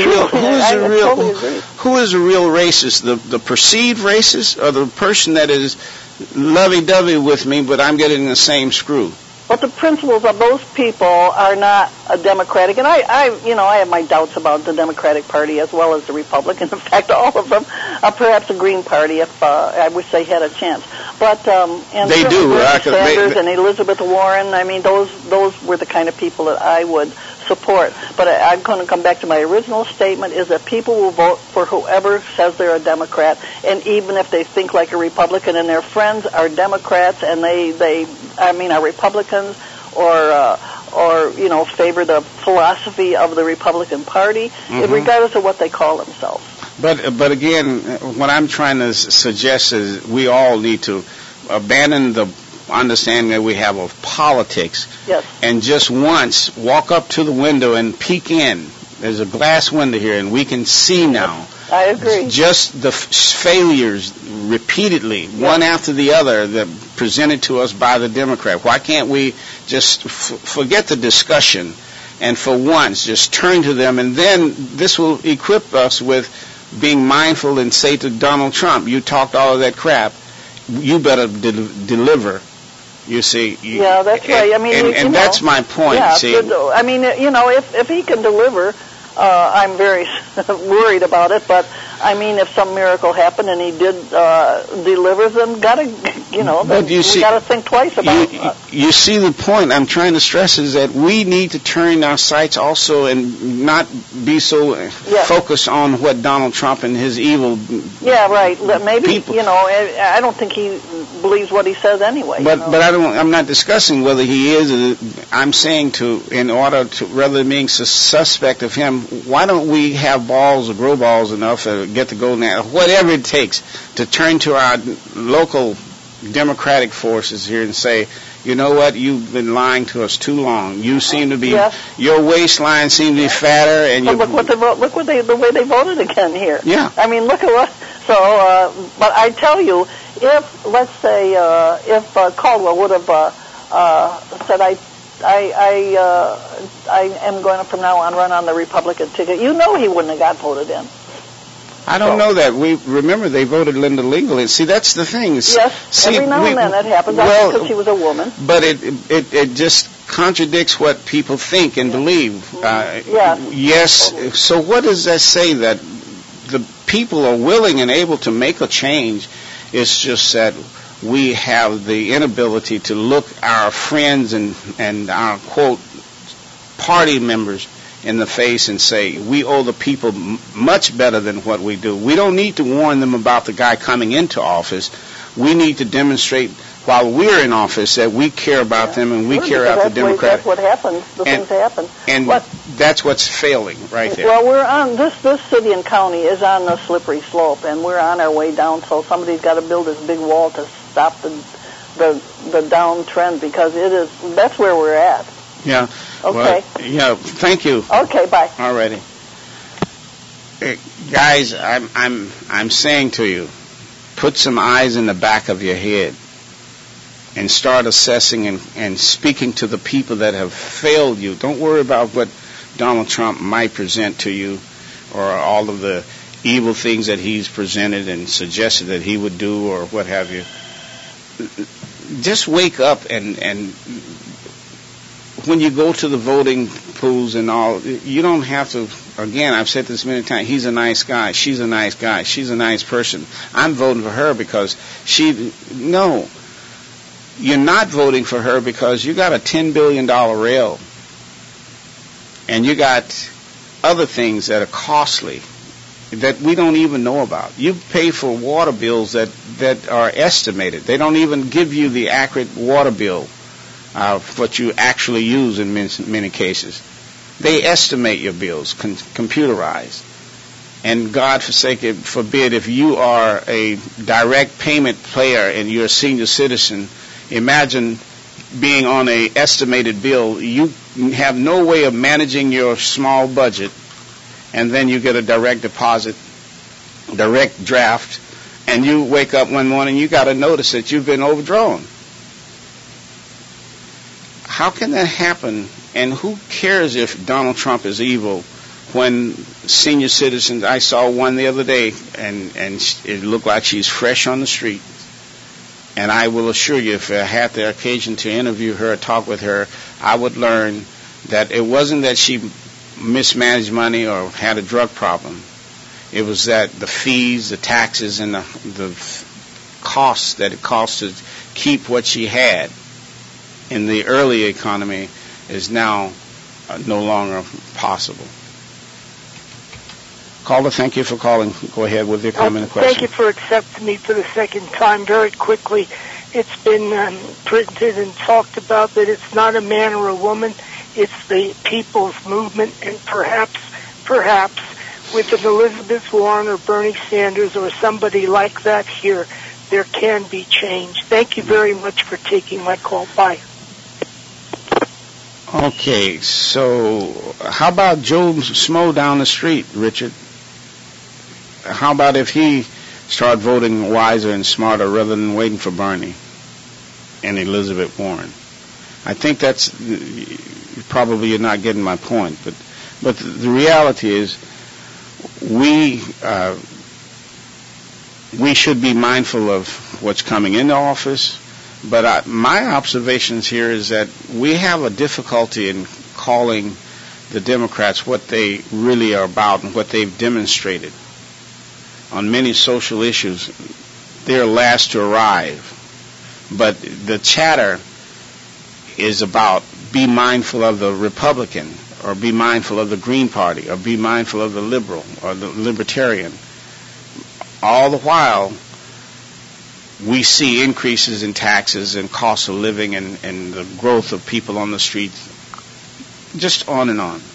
a real racist? The perceived racist, or the person that is lovey-dovey with me, but I'm getting the same screw? But the principles of those people are not democratic, and I have my doubts about the Democratic Party as well as the Republicans. In fact, all of them, perhaps the Green Party, if I wish they had a chance. But and they do. Bernie Sanders and Elizabeth Warren. I mean, those were the kind of people that I would support. But I'm going to come back to my original statement: is that people will vote for whoever says they're a Democrat, and even if they think like a Republican, and their friends are Democrats, and they are Republicans, or favor the philosophy of the Republican Party, regardless of what they call themselves. But again, what I'm trying to suggest is we all need to abandon the understanding that we have of politics, and just once walk up to the window and peek in. There's a glass window here, and we can see now. I agree. Just the failures repeatedly, one after the other, that presented to us by the Democrat. Why can't we just forget the discussion and for once just turn to them, and then this will equip us with being mindful and say to Donald Trump, you talked all of that crap, you better deliver. You see. Yeah, that's right. I mean, and that's my point. Yeah, see. I mean, if he can deliver, I'm very worried about it. But I mean, if some miracle happened and he did deliver, then we gotta think twice about it. You see the point I'm trying to stress is that we need to turn our sights also and not be so focused on what Donald Trump and his evil. Yeah, right. Maybe people. I don't think he believes what he says anyway. But I'm not discussing whether he is. I'm saying in order to, rather than being suspect of him, why don't we have balls or grow balls enough to get the golden apple, whatever it takes, to turn to our local Democratic forces here and say, you know what, you've been lying to us too long. You seem to be, your waistline seems to be fatter, and look the way they voted again here. Yeah. I mean, look at what. So, but I tell you, if let's say if Caldwell would have said, I I am going to from now on run on the Republican ticket. You know he wouldn't have got voted in. I don't know that. We remember they voted Linda Lingle in. See, that's the thing. Yes, every now and then that happens. That's because she was a woman. But it just contradicts what people think and believe. Yes. So what does that say? That the people are willing and able to make a change. It's just that we have the inability to look our friends and our, quote, party members in the face and say, we owe the people much better than what we do. We don't need to warn them about the guy coming into office. We need to demonstrate while we're in office that we care about them and we care about the Democrats. That's what happens. Things happen. And that's what's failing right there. Well, we're on, this city and county is on the slippery slope, and we're on our way down, so somebody's got to build this big wall to stop the downtrend, because that's where we're at. Yeah. Okay. Well, thank you. Okay, bye. Alrighty. Guys, I'm saying to you, put some eyes in the back of your head and start assessing and speaking to the people that have failed you. Don't worry about what Donald Trump might present to you or all of the evil things that he's presented and suggested that he would do or what have you. Just wake up and when you go to the voting pools and all, you don't have to, again, I've said this many times, he's a nice guy, she's a nice guy, she's a nice person. I'm voting for her because no. You're not voting for her because you got a $10 billion rail and you got other things that are costly that we don't even know about. You pay for water bills that are estimated. They don't even give you the accurate water bill what you actually use in many cases. They estimate your bills, computerized. And God forbid, if you are a direct payment player and you're a senior citizen, imagine being on a estimated bill. You have no way of managing your small budget, and then you get a direct deposit, direct draft, and you wake up one morning, you got to notice that you've been overdrawn. How can that happen? And who cares if Donald Trump is evil when senior citizens, I saw one the other day, and it looked like she's fresh on the street. And I will assure you, if I had the occasion to interview her, talk with her, I would learn that it wasn't that she mismanaged money or had a drug problem. It was that the fees, the taxes, and the costs that it cost to keep what she had in the early economy is now no longer possible. Caller, thank you for calling. Go ahead with your comment and question. Thank you for accepting me for the second time. Very quickly, it's been printed and talked about that it's not a man or a woman, it's the people's movement, and perhaps with an Elizabeth Warren or Bernie Sanders or somebody like that here, there can be change. Thank you very much for taking my call. Bye. Okay, so how about Joe Smo down the street, Richard? How about if he started voting wiser and smarter rather than waiting for Bernie and Elizabeth Warren? I think that's probably you're not getting my point, but the reality is we should be mindful of what's coming into office. But my observations here is that we have a difficulty in calling the Democrats what they really are about and what they've demonstrated. On many social issues, they're last to arrive. But the chatter is about be mindful of the Republican, or be mindful of the Green Party, or be mindful of the liberal or the libertarian. All the while, we see increases in taxes and cost of living and the growth of people on the streets, just on and on.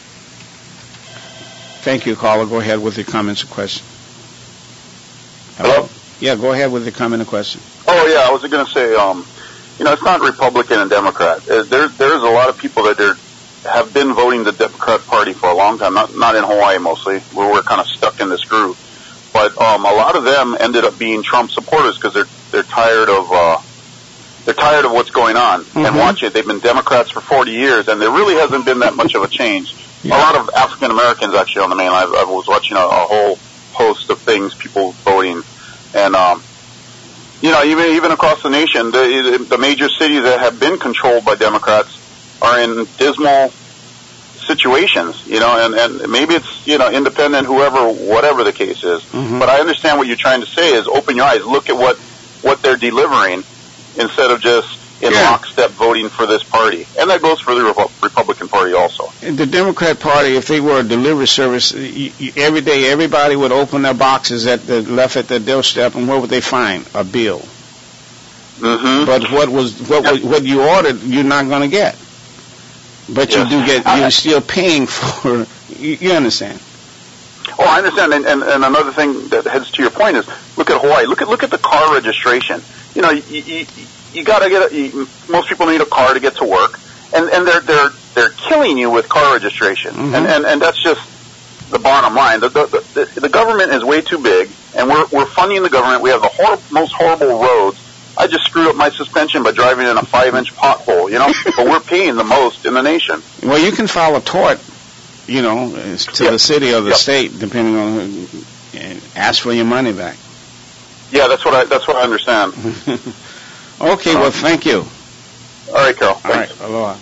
Thank you, caller. Go ahead with your comments or question. Hello? Yeah, go ahead with your comment or question. Oh, yeah, I was going to say, it's not Republican and Democrat. There's a lot of people that have been voting the Democrat Party for a long time, not in Hawaii mostly, where we're kind of stuck in this groove. But a lot of them ended up being Trump supporters because they're tired of they're tired of what's going on and watch it. They've been Democrats for 40 years, and there really hasn't been that much of a change. A lot of African Americans actually on the mainland. I was watching a whole host of things, people voting, and even across the nation, the major cities that have been controlled by Democrats are in dismal situations, and maybe it's, independent, whatever the case is. But I understand what you're trying to say is open your eyes, look at what they're delivering instead of just in lockstep voting for this party. And that goes for the Republican Party also. The Democrat Party, if they were a delivery service, every day everybody would open their boxes left at their doorstep, and what would they find? A bill. But what you ordered, you're not going to get. But you do get, you're still paying for, you understand? Oh, I understand. And another thing that heads to your point is, look at Hawaii. Look at the car registration. You gotta most people need a car to get to work, and they're killing you with car registration. And that's just the bottom line. The government is way too big, and we're funding the government. We have the most horrible roads. I just screwed up my suspension by driving in a 5-inch pothole, but we're paying the most in the nation. Well, you can file a tort, to the city or the state, depending on and ask for your money back. Yeah, that's what I understand. Okay, well, thank you. All right, Carol. All right, aloha.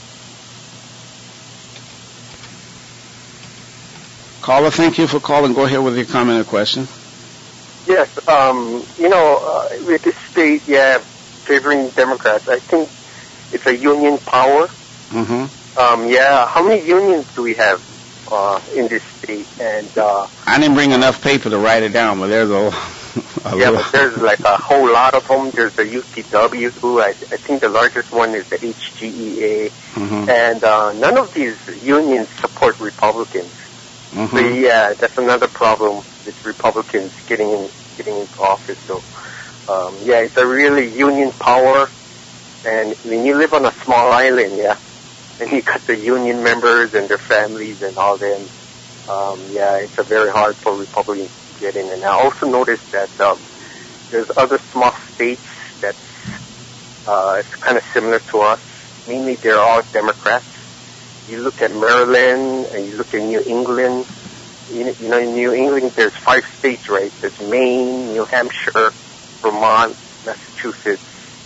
Caller, thank you for calling. Go ahead with your comment or question. Yes, with this state, favoring Democrats, I think it's a union power. How many unions do we have in this state? And I didn't bring enough paper to write it down, but there's but there's like a whole lot of them. There's the UTW, who I think the largest one is the HGEA, and none of these unions support Republicans. So that's another problem with Republicans getting into office. So it's a really union power, and when you live on a small island, and you got the union members and their families and all them, it's a very hard for Republicans to get in. And I also noticed that there's other small states that's it's kind of similar to us. Mainly they're all Democrats. You look at Maryland and you look at New England. In New England there's 5 states, right? There's Maine, New Hampshire, Vermont, Massachusetts.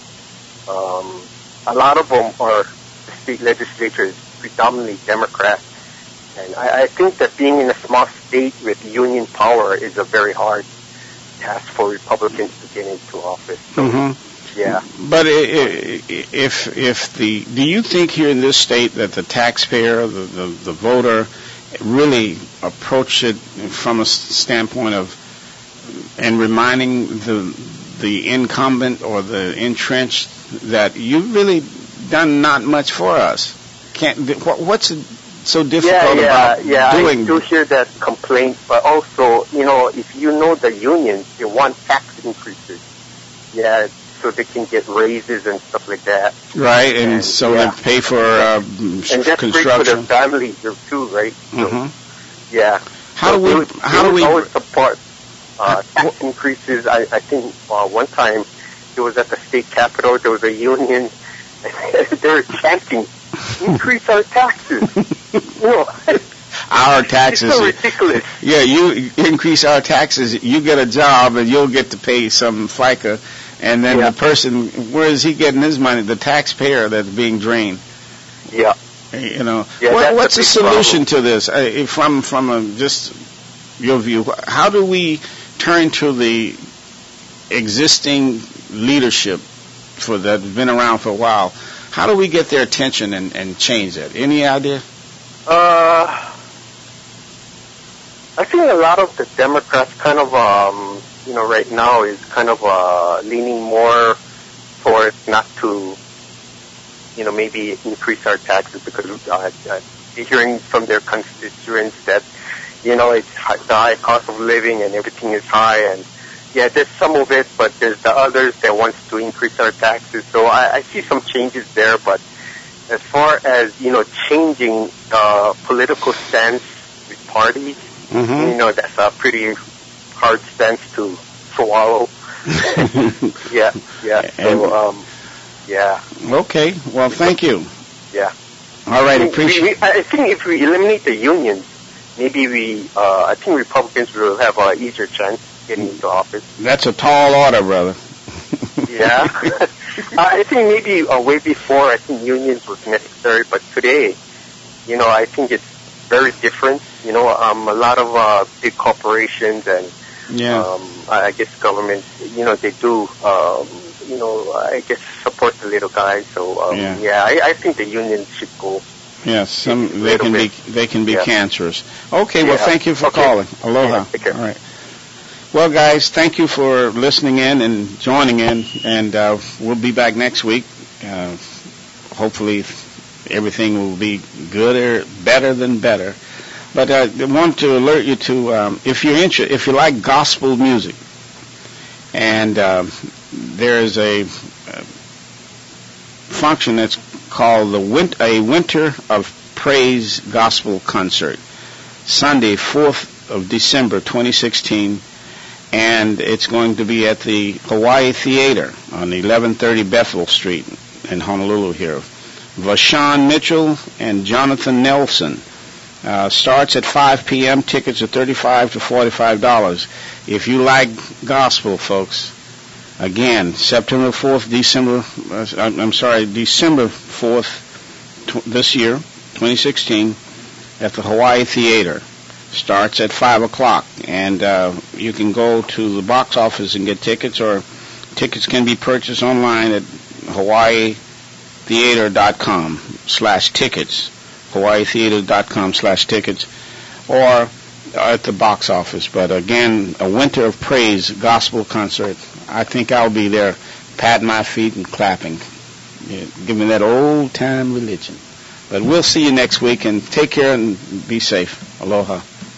A lot of them are, the state legislature is predominantly Democrat. And I think that being in a small state with union power is a very hard task for Republicans to get into office. So, But do you think here in this state that the taxpayer, the voter, really approach it from a standpoint of, and reminding the incumbent or the entrenched that you've really done not much for us? What's so difficult about doing? I do hear that complaint, but also, if you know the unions, they want tax increases. So they can get raises and stuff like that. Right, and so they pay for and that's construction. great for their families too, right? So, How do we always support tax increases? I think one time it was at the state capitol. There was a union. They were chanting, "Increase our taxes." Our taxes. It's so ridiculous. Yeah, you increase our taxes, you get a job, and you'll get to pay some FICA. And then the person, where is he getting his money? The taxpayer that's being drained. What's the solution to this? From just your view, how do we turn to the existing leadership that's been around for a while? How do we get their attention and change that? Any idea? I think a lot of the Democrats kind of, right now is kind of leaning more towards not to, maybe increase our taxes because hearing from their constituents that, it's the high cost of living and everything is high. And, there's some of it, but there's the others that wants to increase our taxes. So I see some changes there, but as far as, changing political stance with parties, that's a pretty hard stance to swallow. So, Yeah. Okay. Well, thank you. Yeah. All right. Appreciate. I think if we eliminate the unions, maybe I think Republicans will have an easier chance getting into office. That's a tall order, brother. Yeah. I think maybe way before, I think unions was necessary, but today, I think it's very different. A lot of big corporations and I guess governments, they do, I guess support the little guys. So I think the unions should go. Yes, they can be cancerous. Okay, well, thank you for calling. Aloha. Yeah, all right. Well, guys, thank you for listening in and joining in, and we'll be back next week. Hopefully, everything will be better than better. But I want to alert you to if you like gospel music, and there is a function that's called a Winter of Praise Gospel Concert, Sunday, 4th of December, 2016. And it's going to be at the Hawaii Theater on 1130 Bethel Street in Honolulu here. Vashawn Mitchell and Jonathan Nelson. Starts at 5 p.m. Tickets are $35 to $45. If you like gospel, folks, again, December 4th, this year, 2016, at the Hawaii Theater. Starts at 5 o'clock, and you can go to the box office and get tickets, or tickets can be purchased online at hawaiitheater.com/tickets, hawaiitheater.com/tickets, or at the box office. But again, a Winter of Praise gospel concert. I think I'll be there patting my feet and clapping, giving that old-time religion. But we'll see you next week, and take care and be safe. Aloha.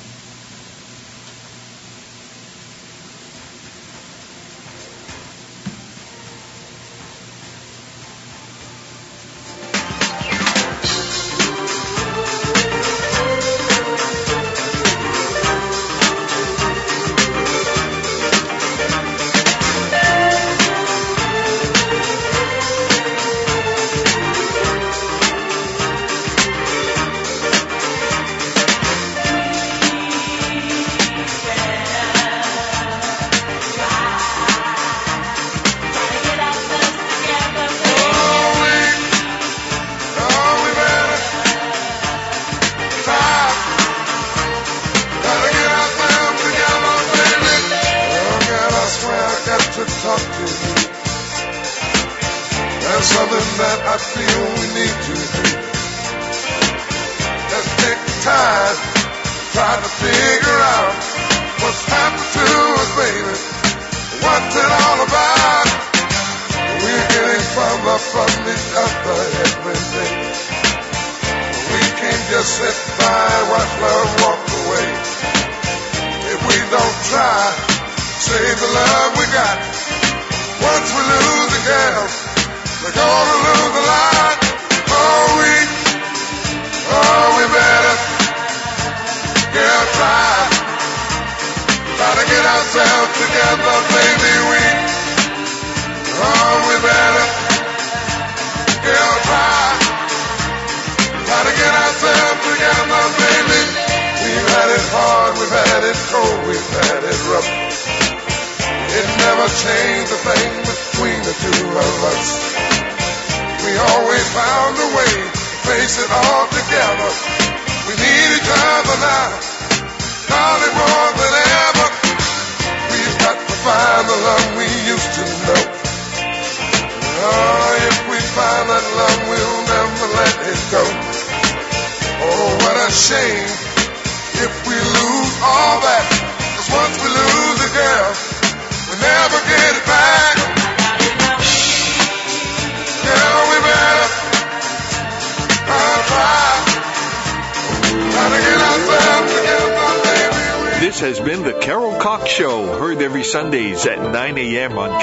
This has been the Carol Cox Show, heard every Sundays at 9 a.m. on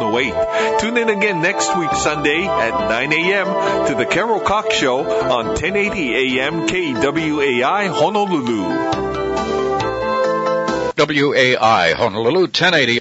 K108. Tune in again next week, Sunday at 9 a.m. to the Carol Cox Show on 1080 a.m. KWAI Honolulu. WAI Honolulu 1080.